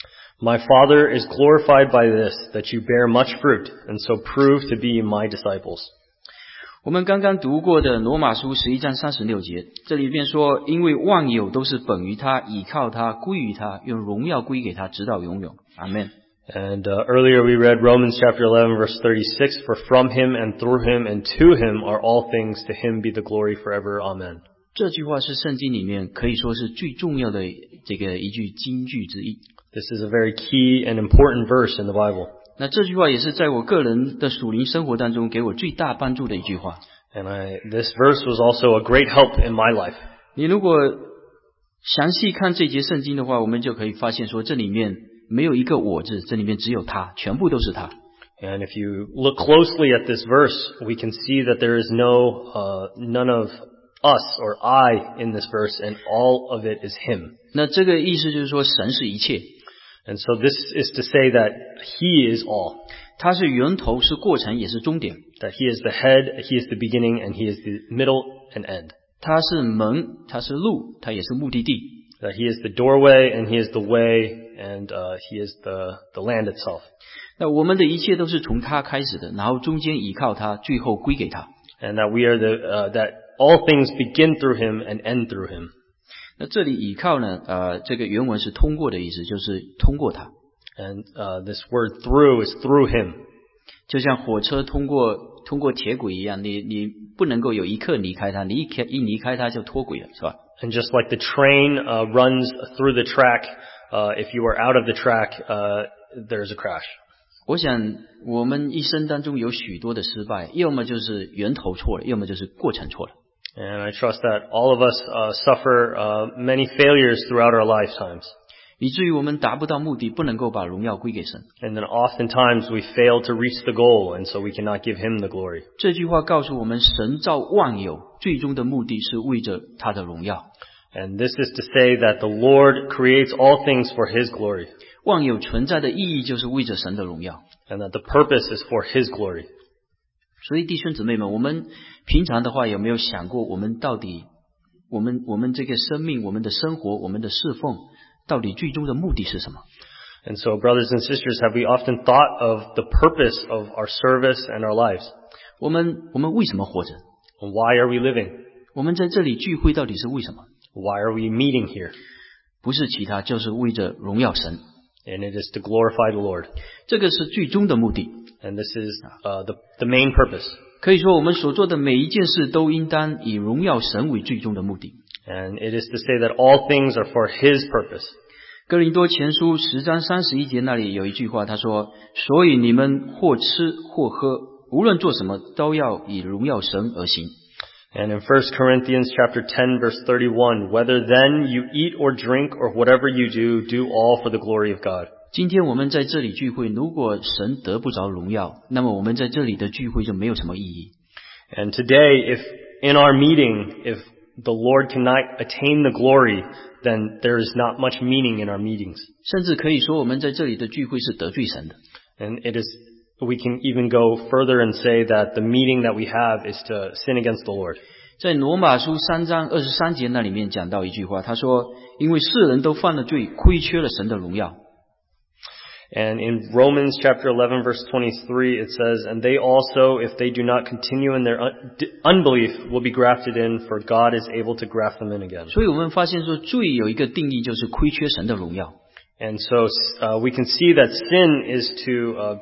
My Father is glorified by this, that you bear much fruit, and so prove to be my disciples. 我们刚刚读过的罗马书11章36节，这里面说，因为万有都是本于他，倚靠他，归于他，用荣耀归给他，直到永远。阿们。 And earlier we read Romans chapter 11 verse 36, for from him and through him and to him are all things, to him be the glory forever. Amen. 这句话是圣经里面可以说是最重要的这个一句金句之一。 This is a very key and important verse in the Bible. 那这句话也是在我个人的属灵生活当中给我最大帮助的一句话。 And this verse was also a great help in my life. 你如果详细看这节圣经的话，我们就可以发现说，这里面没有一个我字，这里面只有他，全部都是他。 And if you look closely at this verse, we can see that there is none of us or I in this verse, and all of it is him. 那这个意思就是说，神是一切。 And so this is to say that he is all. 他是源头，是过程，也是终点。 That he is the head, he is the beginning, and he is the middle and end. 他是门，他是路，他也是目的地。 That he is the doorway, and he is the way, and he is the land itself. 那我们的一切都是从他开始的，然后中间依靠他，最后归给他。 And that we are that all things begin through him and end through him. 那这里倚靠呢，这个原文是通过的意思，就是通过他。 And this word through is through him. 就像火车通过铁轨一样，你不能够有一刻离开它，你一离开它就脱轨了，是吧？ And just like the train runs through the track, if you are out of the track, there's a crash. 我想我们一生当中有许多的失败，要么就是源头错了，要么就是过程错了。 And I trust that all of us suffer many failures throughout our lifetimes. 以至于我们达不到目的，不能够把荣耀归给神。 And then oftentimes we fail to reach the goal, and so we cannot give him the glory. 这句话告诉我们，神造万有最终的目的是为着他的荣耀。 And this is to say that the Lord creates all things for his glory. 万有存在的意义就是为着神的荣耀。 And that the purpose is for his glory. 所以弟兄姊妹们，我们平常的话有没有想过，我们到底我们这个生命，我们的生活，我们的侍奉到底最终的目的是什么？ And so, brothers and sisters, have we often thought of the purpose of our service and our lives? 我们为什么活着？ And why are we living? 我们在这里聚会到底是为什么？ Why are we meeting here? 不是其他，就是为着荣耀神。 And it is to glorify the Lord. 这个是最终的目的。 And this is the main purpose. 可以说，我们所做的每一件事都应当以荣耀神为最终的目的。 And it is to say that all things are for his purpose. 哥林多前书10章31节那里有一句话，他说：所以你们或吃或喝，无论做什么，都要以荣耀神而行。 And in 1 Corinthians chapter 10 verse 31, whether then you eat or drink or whatever you do, do all for the glory of God. 今天我们在这里聚会，如果神得不着荣耀，那么我们在这里的聚会就没有什么意义。 And today, if in our meeting, if the Lord cannot attain the glory, then there is not much meaning in our meetings. 甚至可以说我们在这里的聚会是得罪神的。 And we can even go further and say that the meeting that we have is to sin against the Lord. 在罗马书3章23节那里面讲到一句话，他说：因为世人都犯了罪，亏缺了神的荣耀。 And in Romans chapter 11 verse 23 it says, and they also, if they do not continue in their unbelief, will be grafted in, for God is able to graft them in again. 所以我们发现说罪有一个定义，就是亏缺神的荣耀。 And so we can see that sin is to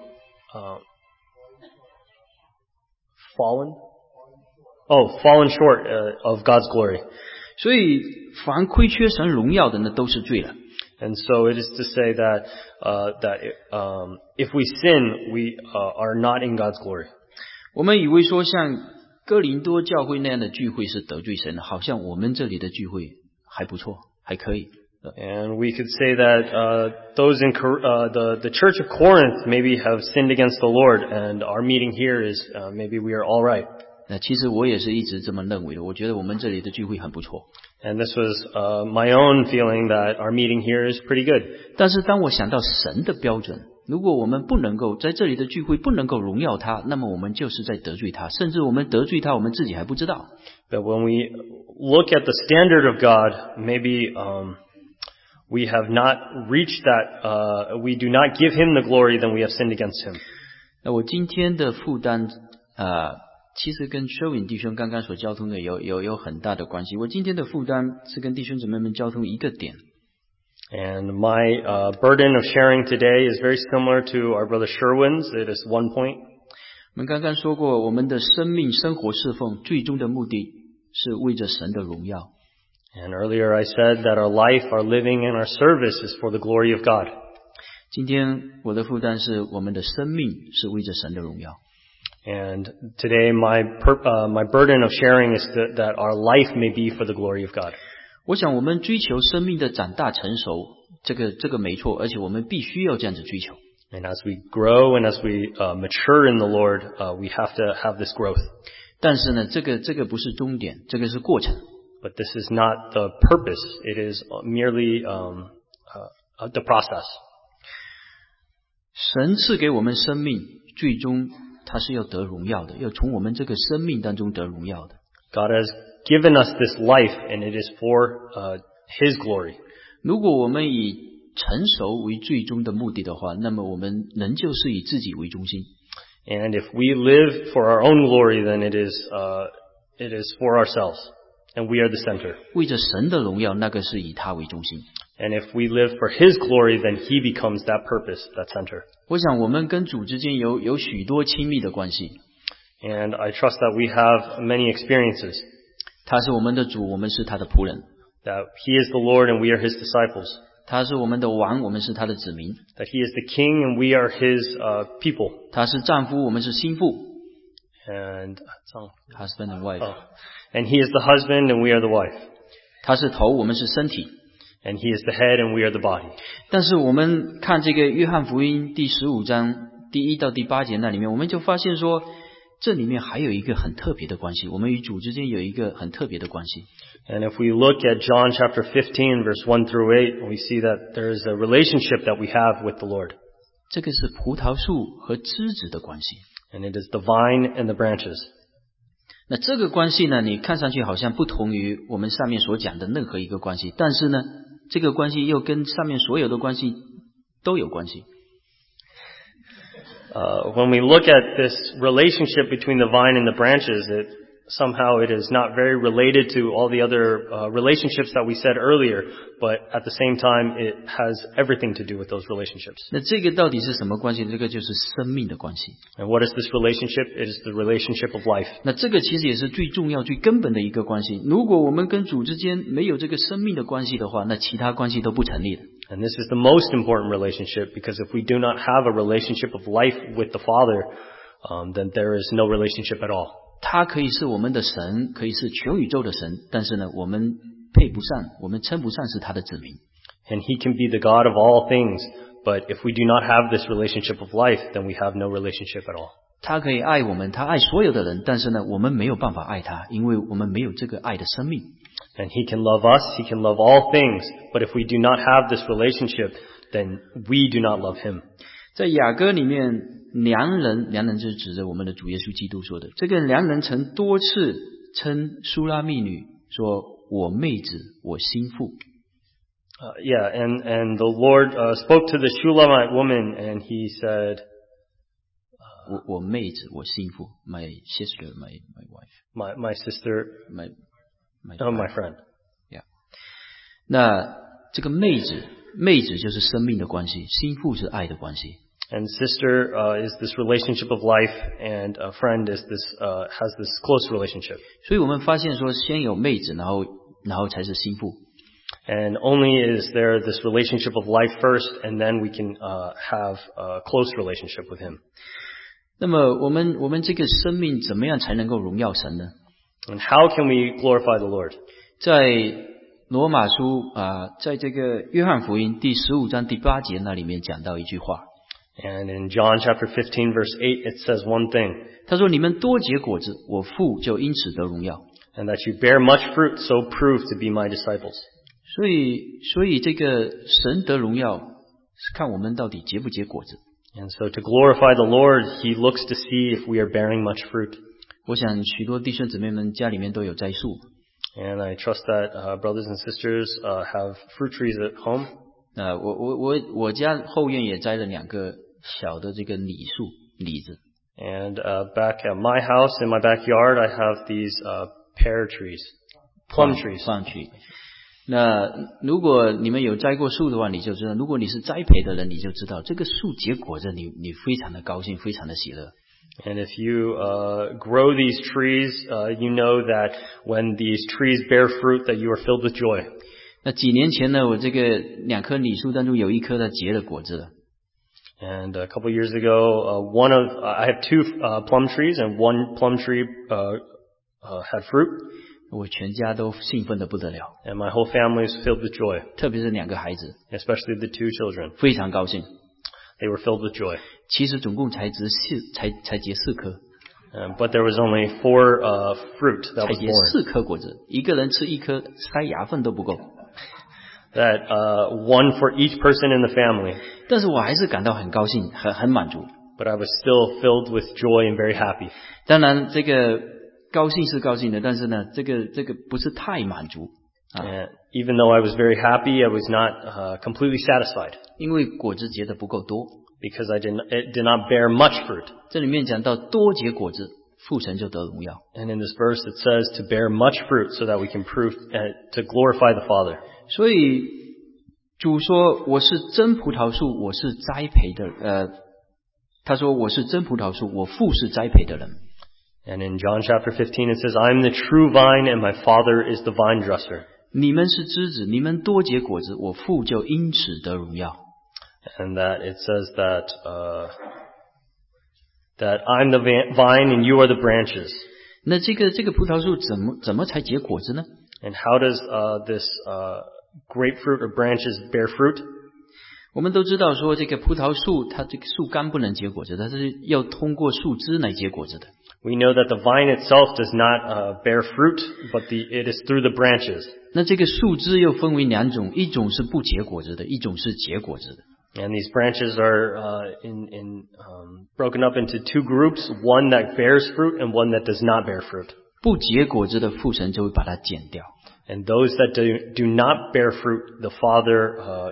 fallen short of God's glory. 所以凡亏缺神荣耀的呢，都是罪了。 And so it is to say that if we sin, we are not in God's glory. 我们以为说像哥林多教会那样的聚会是得罪神的，好像我们这里的聚会还不错，还可以。 And we could say that those in the church of Corinth maybe have sinned against the Lord, and our meeting here is maybe we are all right. 那其实我也是一直这么认为的，我觉得我们这里的聚会很不错。 And this was my own feeling that our meeting here is pretty good. 但是当我想到神的标准，如果我们不能够在这里的聚会不能够荣耀他，那么我们就是在得罪他，甚至我们得罪他，我们自己还不知道。 But when we look at the standard of God, maybe we have not reached that, we do not give him the glory, then we have sinned against him. 那我今天的负担其实跟 Sherwin 弟兄刚刚所交通的有很大的关系。我今天的负担是跟弟兄姊妹们交通一个点。 And my burden of sharing today is very similar to our brother Sherwin's. It is one point. 我们刚刚说过，我们的生命、生活、侍奉最终的目的是为着神的荣耀。 And earlier I said that our life, our living, and our service is for the glory of God. 今天我的负担是我们的生命是为着神的荣耀。 And today my burden of sharing is that our life may be for the glory of God. 我想我们追求生命的长大成熟，这个没错，而且我们必须要这样子追求。 And as we grow and as we mature in the Lord, we have to have this growth. 但是呢，这个不是终点，这个是过程。 But this is not the purpose. It is merely the process. 神赐给我们生命，最终他是要得荣耀的，要从我们这个生命当中得荣耀的。 God has given us this life, and it is for His glory. 如果我们以成熟为最终的目的的话，那么我们仍旧是以自己为中心。 And if we live for our own glory, then it is for ourselves, and we are the center. 为着神的荣耀，那个是以他为中心。 And if we live for His glory, then He becomes that purpose, that center. 我想我们跟主之间有许多亲密的关系。 And I trust that we have many experiences. 他是我们的主，我们是他的仆人。 That He is the Lord and we are His disciples. 他是我们的王，我们是他的子民。 That He is the King and we are His people. 他是丈夫，我们是心腹。 And husband and wife. And He is the husband and we are the wife. 他是头，我们是身体。 And He is the head and we are the body. 但是我们看这个约翰福音第15章第1到第8节那里面，我们就发现说，这里面还有一个很特别的关系，我们与主之间有一个很特别的关系。 And if we look at John chapter 15 verse 1 through 8, we see that there is a relationship that we have with the Lord. 这个是葡萄树和枝子的关系。 And it is the vine and the branches. 那这个关系呢，你看上去好像不同于我们上面所讲的任何一个关系，但是呢，这个关系又跟上面所有的关系都有关系。 When we look at this relationship between the vine and the branches, somehow it is not very related to all the other relationships that we said earlier, but at the same time it has everything to do with those relationships. 那这个到底是什么关系？这个就是生命的关系。 And what is this relationship? It is the relationship of life. 那这个其实也是最重要、最根本的一个关系。如果我们跟主之间没有这个生命的关系的话，那其他关系都不成立的。 And this is the most important relationship, because if we do not have a relationship of life with the Father, then there is no relationship at all. 他可以是我们的神，可以是全宇宙的神，但是呢，我们配不上，我们称不上是他的子民。 And He can be the God of all things, but if we do not have this relationship of life, then we have no relationship at all. 他可以爱我们，他爱所有的人，但是呢，我们没有办法爱他，因为我们没有这个爱的生命。 And He can love us, He can love all things, but if we do not have this relationship, then we do not love Him. 在雅歌里面，良人就是指着我们的主耶稣基督说的。这个良人曾多次称苏拉密女说：“我妹子，我心腹。” And the Lord spoke to the Shulamite woman, and He said, 我妹子，我心腹 ，my sister, my wife, my sister, my friend. Yeah. 那这个妹子就是生命的关系，心腹是爱的关系。 And sister is this relationship of life, and a friend is this has this close relationship. 所以我们发现说，先有妹子，然后才是心腹。 And only is there this relationship of life first, and then we can have a close relationship with Him. 那么我们这个生命怎么样才能够荣耀神呢？ And how can we glorify the Lord? 在罗马书在这个约翰福音第15章第8节那里面讲到一句话。 And in John chapter 15 verse 8 it says one thing. 他说：“你们多结果子，我父就因此得荣耀。” And that you bear much fruit, so prove to be my disciples. 所以这个神得荣耀是看我们到底结不结果子。 And so to glorify the Lord, He looks to see if we are bearing much fruit. 我想许多弟兄姊妹们家里面都有栽树。 And I trust that brothers and sisters have fruit trees at home. 我家后院也栽了2个小的这个李子。 And back at my house, in my backyard, I have these pear trees, plum trees. Plum tree. 那如果你们有栽过树的话，你就知道，如果你是栽培的人，你就知道这个树结果子，你非常的高兴，非常的喜乐。 And if you grow these trees, you know that when these trees bear fruit, that you are filled with joy. 那几年前呢，我这个2棵李树当中有一棵它结了果子了。 And a couple years ago, I have 2 plum trees, and one plum tree had fruit. 我全家都兴奋得不得了， And my whole family was filled with joy, 特别是2个孩子， especially the 2 children. 非常高兴。 They were filled with joy. 其实总共才结4颗， But there was only 4 fruit that 才 was 结 born. 4颗果子，一个人吃1颗，塞牙缝都不够。 That one for each person in the family. 但是我还是感到很高兴，很满足。 But I was still filled with joy and very happy. 当然，这个高兴是高兴的，但是呢，这个不是太满足。 And even though I was very happy, I was not completely satisfied, 因为果子结的不够多。 because it did not bear much fruit. 这里面讲到多结果子，父神就得荣耀。 And in this verse it says to bear much fruit so that we can prove to glorify the Father. 所以主说：“我是真葡萄树，我是栽培的。”他说：“我是真葡萄树，我父是栽培的人。” And in John chapter 15 it says, I am the true vine and my Father is the vine dresser. 你们是枝子，你们多结果子，我父就因此得荣耀。 And that it says that I'm the vine and you are the branches. 那这个葡萄树怎么才结果子呢？ And how does this grapefruit or branches bear fruit? 我们都知道说这个葡萄树它这个树干不能结果子，它是要通过树枝来结果子的。 We know that the vine itself does not bear fruit, but it is through the branches. 那这个树枝又分为2种，一种是不结果子的，一种是结果子的。 And these branches are broken up into 2 groups, one that bears fruit and one that does not bear fruit. 不结果子的父神就会把它剪掉。 And those that do not bear fruit, the Father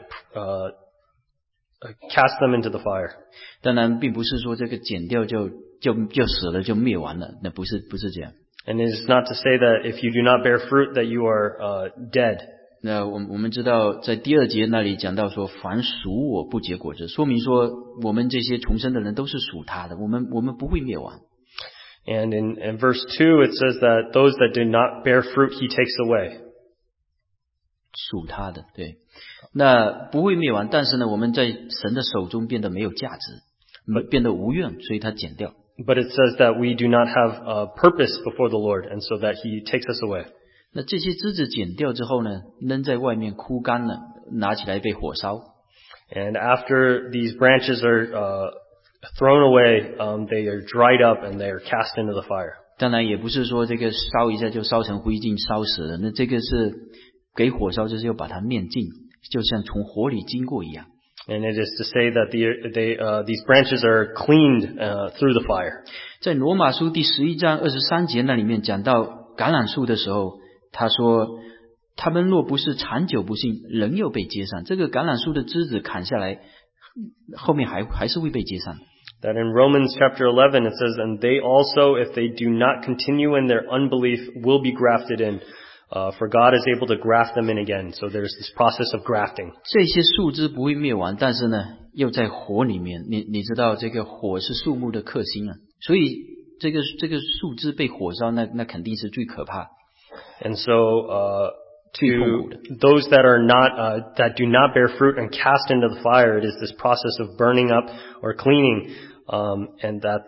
cast them into the fire. 当然，并不是说这个剪掉就死了就灭完了，那不是这样。 And it is not to say that if you do not bear fruit that you are dead. 那我们知道，在第2节那里讲到说，凡属我不结果子，说明说我们这些重生的人都是属他的，我们不会灭亡。 And in verse 2 it says that those that do not bear fruit he takes away. 属他的，对，那不会灭亡，但是呢，我们在神的手中变得没有价值，变得无用，所以他剪掉。 But it says that we do not have a purpose before the Lord, and so that He takes us away. 那这些枝子剪掉之后呢，扔在外面枯干了，拿起来被火烧。 And after these branches are thrown away, they are dried up and they are cast into the fire. 当然也不是说这个烧一下就烧成灰烬烧死了，那这个是给火烧，就是要把它炼净，就像从火里经过一样。 And it is to say that these branches are cleaned through the fire. 在罗马书第11章23节那里面讲到橄榄树的时候，他说他们若不是长久不信，仍又被接上。这个橄榄树的枝子砍下来，后面还是会被接上。 That in Romans chapter 11 it says, and they also, if they do not continue in their unbelief, will be grafted in. For God is able to graft them in again. So there's this process of grafting. 这些树枝不会灭亡，但是呢，又在火里面。你知道这个火是树木的克星啊，所以这个树枝被火烧，那肯定是最可怕。 And so, to those that are not, that do not bear fruit and cast into the fire, it is this process of burning up or cleaning, and that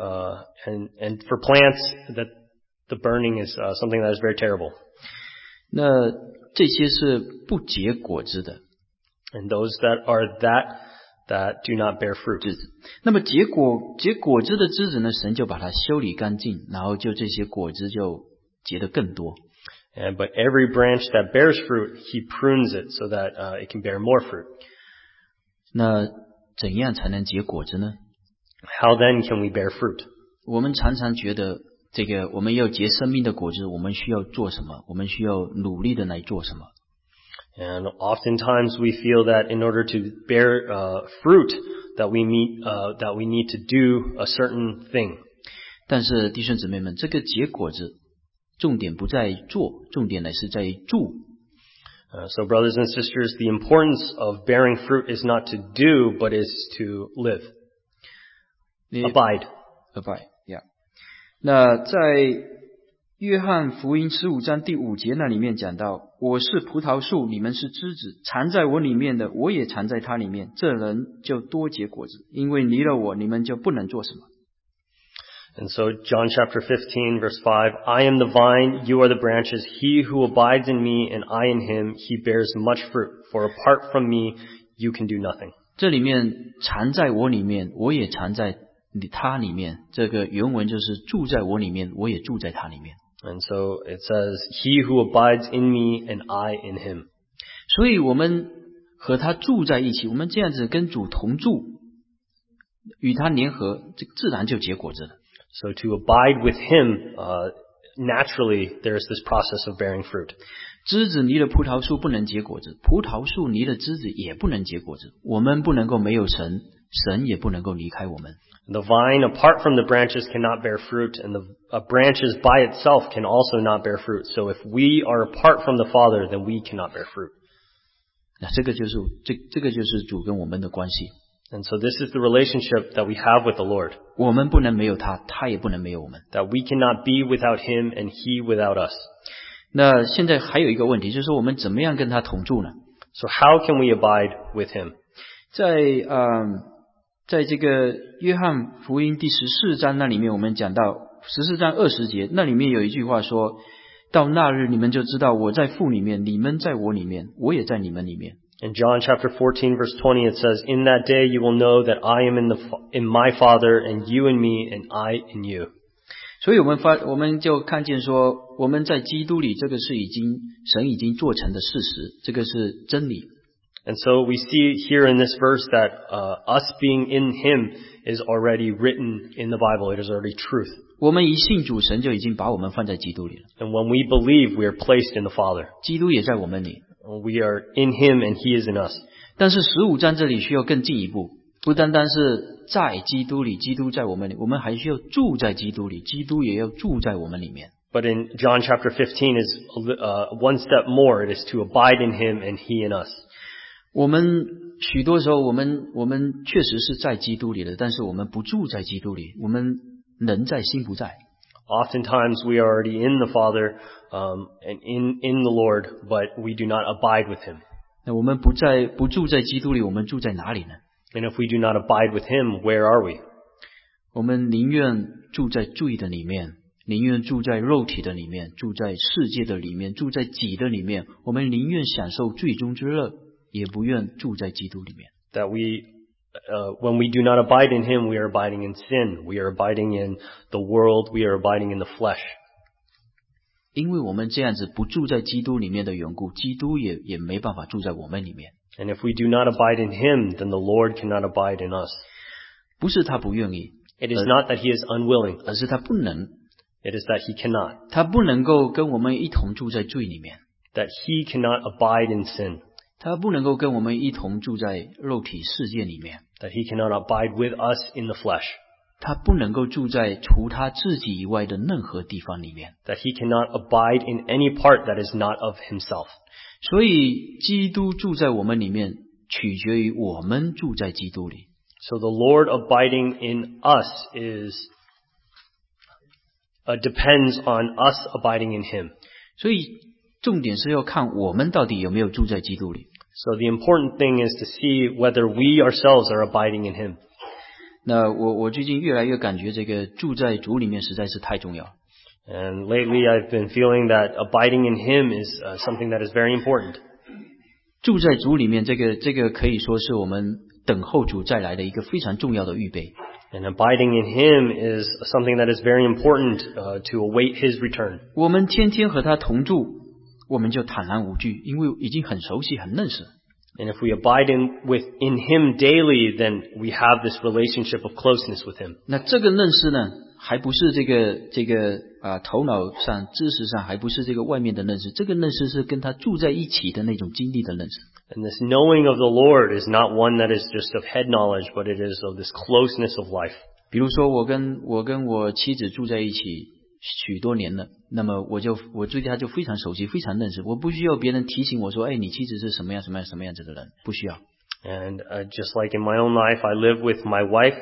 and for plants, that the burning is something that is very terrible. 那这些是不结果子的 And those that are that do not bear fruit. 枝子。那么结果子的枝子呢，神就把它修理干净，然后就这些果子就结得更多。 But every branch that bears fruit, He prunes it so that it can bear more fruit. 那怎样才能结果子呢？ How then can we bear fruit? 我们常常觉得这个我们要结生命的果子，我们需要做什么？我们需要努力的来做什么？ And oftentimes we feel that in order to bear fruit, that we need to do a certain thing. 但是弟兄姊妹们，这个结果子重点不在做，重点乃是在住。 So brothers and sisters, the importance of bearing fruit is not to do, but is to live. Abide. Abide, yeah. 那在约翰福音15章第5节那里面讲到，我是葡萄树，你们是枝子，藏在我里面的，我也藏在他里面，这人就多结果子，因为离了我，你们就不能做什么。 And so John chapter 15 verse 5, I am the vine, you are the branches. He who abides in me and I in him, he bears much fruit. For apart from me, you can do nothing. 这里面藏在我里面，我也藏在他里面，这个原文就是住在我里面，我也住在他里面。 And so it says, he who abides in me and I in him. 所以我们和他住在一起，我们这样子跟主同住，与他联合，这自然就结果子了。 So to abide with him, naturally there is this process of bearing fruit. 枝子离了葡萄树不能结果子，葡萄树离了枝子也不能结果子。我们不能够没有神，神也不能够离开我们。 The vine apart from the branches cannot bear fruit, and the branches by itself can also not bear fruit. So if we are apart from the Father, then we cannot bear fruit. 那这个就是主跟我们的关系。 And so this is the relationship that we have with the Lord. 我们不能没有他，他也不能没有我们。 That we cannot be without him and he without us. 那现在还有一个问题，就是说我们怎么样跟他同住呢？ So how can we abide with him? 在这个约翰福音第14章那里面，我们讲到14章20节，那里面有一句话说，到那日你们就知道我在父里面，你们在我里面，我也在你们里面。 In John chapter 14 verse 20 it says, In that day you will know that I am in my Father and you in me and I in you. 所以我们就看见说，我们在基督里，这个是神已经做成的事实，这个是真理。 And so we see here in this verse that us being in him is already written in the Bible. It is already truth. 我们一信主，神就已经把我们放在基督里了。 And when we believe, we are placed in the Father. 基督也在我们里。 We are in him and he is in us. 但是15章这里需要更进一步，不单单是在基督里，基督在我们里，我们还需要住在基督里，基督也要住在我们里面。 But in John chapter 15 is one step more. It is to abide in him and he in us. 我们许多时候我们确实是在基督里的，但是我们不住在基督里，我们人在心不在。 Oftentimes we are already in the Father, and in the Lord, but we do not abide with Him. 那我们不住在基督里，我们住在哪里呢？ And if we do not abide with Him, where are we? 我们宁愿住在罪的里面，宁愿住在肉体的里面，住在世界的里面，住在己的里面，我们宁愿享受罪中之乐，也不愿住在基督里面。 That when we do not abide in Him, we are abiding in sin. We are abiding in the world. We are abiding in the flesh. 因为我们这样子不住在基督里面的缘故，基督也没办法住在我们里面。 And if we do not abide in Him, then the Lord cannot abide in us. 不是他不愿意， It is not that He is unwilling. 而是他不能， It is that He cannot. 他不能够跟我们一同住在罪里面， That He cannot abide in sin. 他不能够跟我们一同住在肉体世界里面， That He cannot abide with us in the flesh. 他不能够住在除他自己以外的任何地方里面。 That He cannot abide in any part that is not of Himself. 所以基督住在我们里面，取决于我们住在基督里。 So the Lord abiding in us depends on us abiding in Him. 所以重点是要看我们到底有没有住在基督里。 So the important thing is to see whether we ourselves are abiding in Him. 那我最近越来越感觉这个住在主里面实在是太重要。 And lately I've been feeling that abiding in Him is something that is very important. 住在主里面，这个可以说是我们等候主再来的一个非常重要的预备。 And abiding in Him is something that is very important to await His return. 我们天天和他同住，我们就坦然无惧，因为已经很熟悉、很认识。 And if we abide in Him daily, then we have this relationship of closeness with Him. 那这个认识呢，还不是这个头脑上、知识上，还不是这个外面的认识。这个认识是跟他住在一起的那种经历的认识。 And this knowing of the Lord is not one that is just of head knowledge, but it is of this closeness of life. 比如说，我跟我妻子住在一起许多年了，那么我对她就非常熟悉，非常认识。我不需要别人提醒我说，哎，你妻子是什么样子的人，不需要。 And just like in my own life, I live with my wife,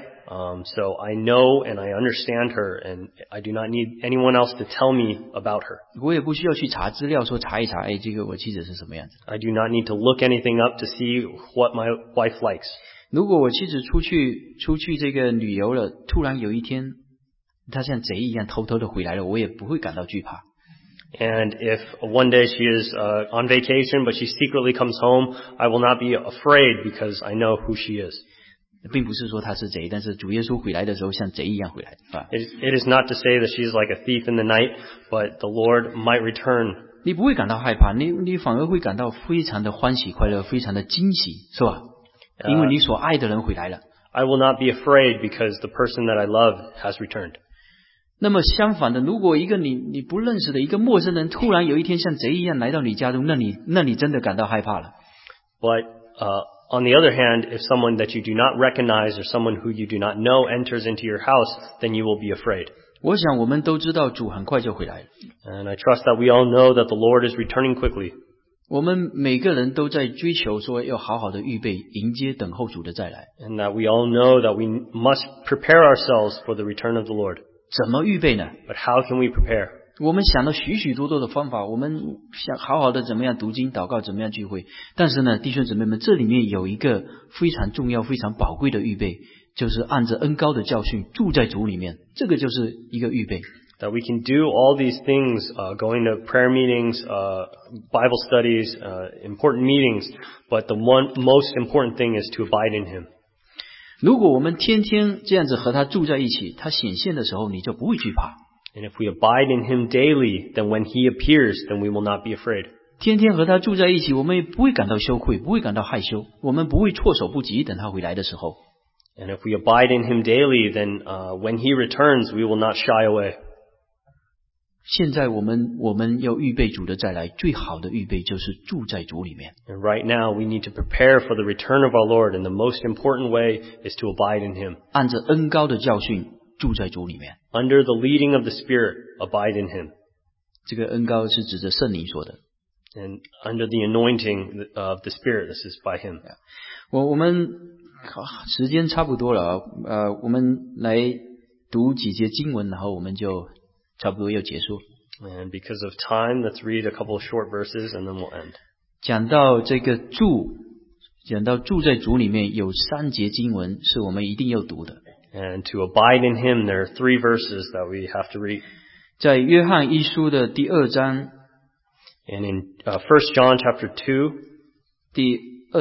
so I know and I understand her, and I do not need anyone else to tell me about her. 我也不需要去查资料，说查一查，哎，这个我妻子是什么样子。 I do not need to look anything up to see what my wife likes. 如果我妻子出去这个旅游了，突然有一天她像贼一样偷偷的回来了，我也不会感到惧怕。 And if one day she is on vacation, but she secretly comes home, I will not be afraid because I know who she is. 并不是说她是贼，但是主耶稣回来的时候像贼一样回来啊。 It is not to say that she is like a thief in the night, but the Lord might return. 你不会感到害怕，你反而会感到非常的欢喜快乐，非常的惊喜，是吧？因为你所爱的人回来了。 I will not be afraid because the person that I love has returned. 那么相反的，如果一个你不认识的一个陌生人突然有一天像贼一样来到你家中，那你真的感到害怕了。 But on the other hand, if someone that you do not recognize or someone who you do not know enters into your house, then you will be afraid. 我想我们都知道主很快就回来了。 And I trust that we all know that the Lord is returning quickly. 我们每个人都在追求说要好好的预备迎接等候主的再来。 And that we all know that we must prepare ourselves for the return of the Lord. 怎么预备呢？ But how can we prepare? 我们想了许许多多的方法，我们想好好的怎么样读经祷告，怎么样聚会。但是呢，弟兄姊妹们，这里面有一个非常重要非常宝贵的预备，就是按着恩膏的教训住在主里面，这个就是一个预备。 That we can do all these things, going to prayer meetings, Bible studies, important meetings, but the most important thing is to abide in Him. 如果我们天天这样子和他住在一起，他显现的时候你就不会惧怕。 And if we abide in Him daily, then when He appears, then we will not be afraid. 天天和他住在一起，我们也不会感到羞愧，不会感到害羞，我们不会措手不及，等他回来的时候。 And if we abide in Him daily, then when He returns, we will not shy away. 现在我们要预备主的再来，最好的预备就是住在主里面。 And right now, we need to prepare for the return of our Lord, and the most important way is to abide in Him. 按着恩膏的教训住在主里面。 Under the leading of the Spirit, abide in Him. 这个恩膏是指着圣灵说的。 And under the anointing of the Spirit, this is by Him. 我们时间差不多了啊，我们来读几节经文，然后我们就差不多要结束。 And because of time, let's read a couple of short verses and then we'll end. 讲到这个住在主里面，有3节经文是我们一定要读的。 And to abide in him, there are 3 verses that we have to read. 在约翰一书的第2章 And in 1 John chapter 2, 第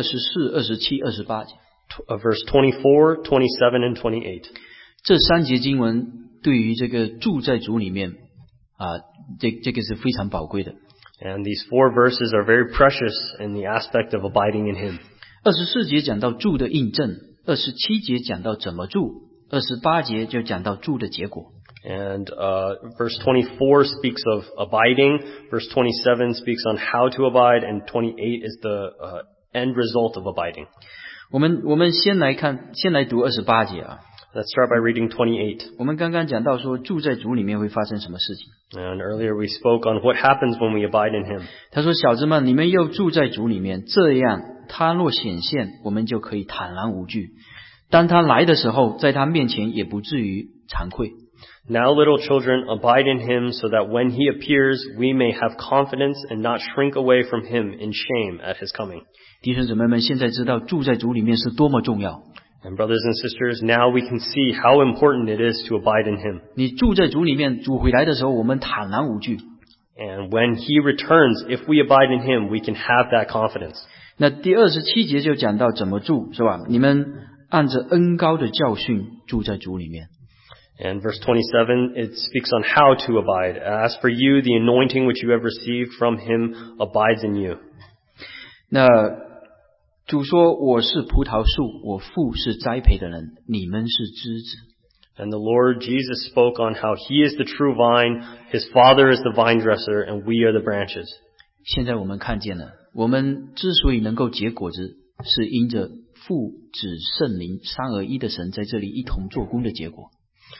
24、27、28节， verse 24, 27, and 28. 这3节经文对于这个住在主里面这个是非常宝贵的。 And these 4 verses are very precious in the aspect of abiding in him. 24节讲到住的印证，27节讲到怎么住，28节就讲到住的结果。 And verse 24 speaks of abiding, verse 27 speaks on how to abide, and 28 is the end result of abiding. 我们先来读28节啊。 Let's start by reading 28. 我们刚刚讲到说住在主里面会发生什么事情。 And earlier we spoke on what happens when we abide in him. 他说：“小子们，你们要住在主里面，这样他若显现，我们就可以坦然无惧。当他来的时候，在他面前也不至于惭愧。” Now little children, abide in him so that when he appears, we may have confidence and not shrink away from him in shame at his coming. 弟兄姊妹们，现在知道住在主里面是多么重要。 And brothers and sisters, now we can see how important it is to abide in him. 你住在主里面，主回来的时候，我们坦然无惧。 And when he returns, if we abide in him, we can have that confidence. 那第27节就讲到怎么住，是吧？你们按着恩膏的教训住在主里面。 And verse 27, it speaks on how to abide. As for you, the anointing which you have received from him abides in you. 那主说：“我是葡萄树，我父是栽培的人，你们是枝子。” And the Lord Jesus spoke on how he is the true vine, his Father is the vine dresser, and we are the branches. 现在我们看见了，我们之所以能够结果子，是因着父、子、圣灵三而一的神在这里一同做工的结果。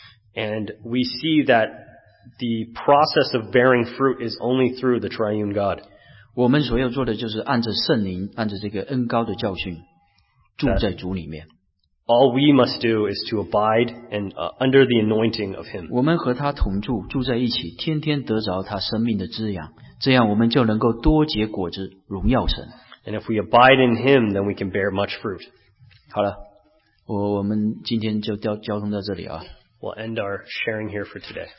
And we see that the process of bearing fruit is only through the triune God. 我们所要做的就是按着圣灵，按着这个恩膏的教训，住在主里面。 All we must do is to abide and under the anointing of him. 我们和他同住，住在一起，天天得着他生命的滋养，这样我们就能够多结果子，荣耀神。 And if we abide in him, then we can bear much fruit. 好了，我们今天就交通到这里啊。 We'll end our sharing here for today.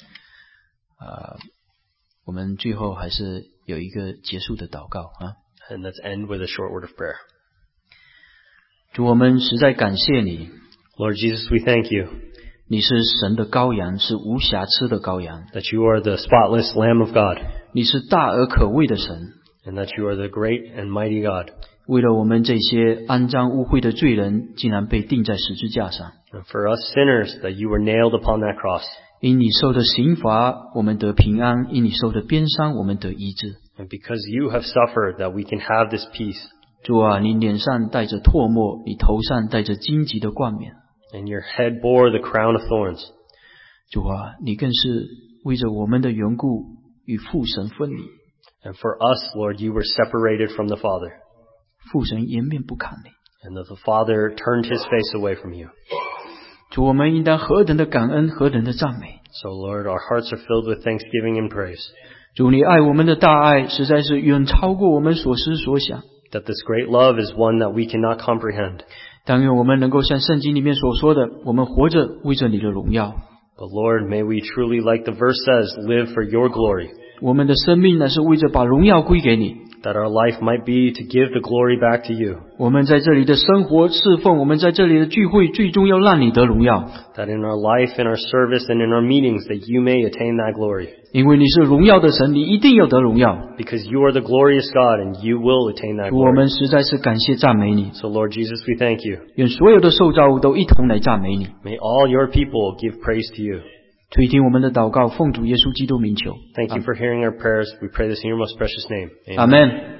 我们最后还是有一个结束的祷告啊。 And let's end with a short word of prayer. 主，我们实在感谢你， Lord Jesus, we thank you 你是神的羔羊，是无瑕疵的羔羊， that you are the spotless Lamb of God, 你是大而可畏的神， and that you are the great and mighty God. 为了我们这些肮脏污秽的罪人，竟然被钉在十字架上。 And for us sinners, that you were nailed upon that cross. 因你受的刑罚，我们得平安；因你受的鞭伤，我们得医治。 And because you have suffered, that we can have this peace. 主啊，你脸上带着唾沫，你头上戴着荆棘的冠冕。 And your head bore the crown of thorns. 主啊，你更是为着我们的缘故与父神分离， And for us, Lord, you were separated from the Father. 父神颜面不看你。 And that the Father turned his face away from you. 主，我们应当何等的感恩，何等的赞美。 So, Lord, our hearts are filled with thanksgiving and praise. 主，你爱我们的大爱，实在是远超过我们所思所想。 That this great love is one that we cannot comprehend. 但愿我们能够像圣经里面所说的，我们活着为着你的荣耀。 But Lord, may we truly, like the verse says, live for your glory. 我们的生命乃是为着把荣耀归给你。 That our life might be to give the glory back to you. 我们在这里的生活侍奉，我们在这里的聚会，最终要让你得荣耀。 That in our life, in our service, and in our meetings, that you may attain that glory. 因为你是荣耀的神，你一定要得荣耀。 Because you are the glorious God, and you will attain that 主，我 glory. 们实在是感谢赞美你。 So, Lord Jesus, we thank you. 愿所有的受造物都一同来赞美你。 May all your people give praise to you. 垂听我们的祷告，奉主耶稣基督名求。 Thank you for hearing our prayers. We pray this in your most precious name. 阿们。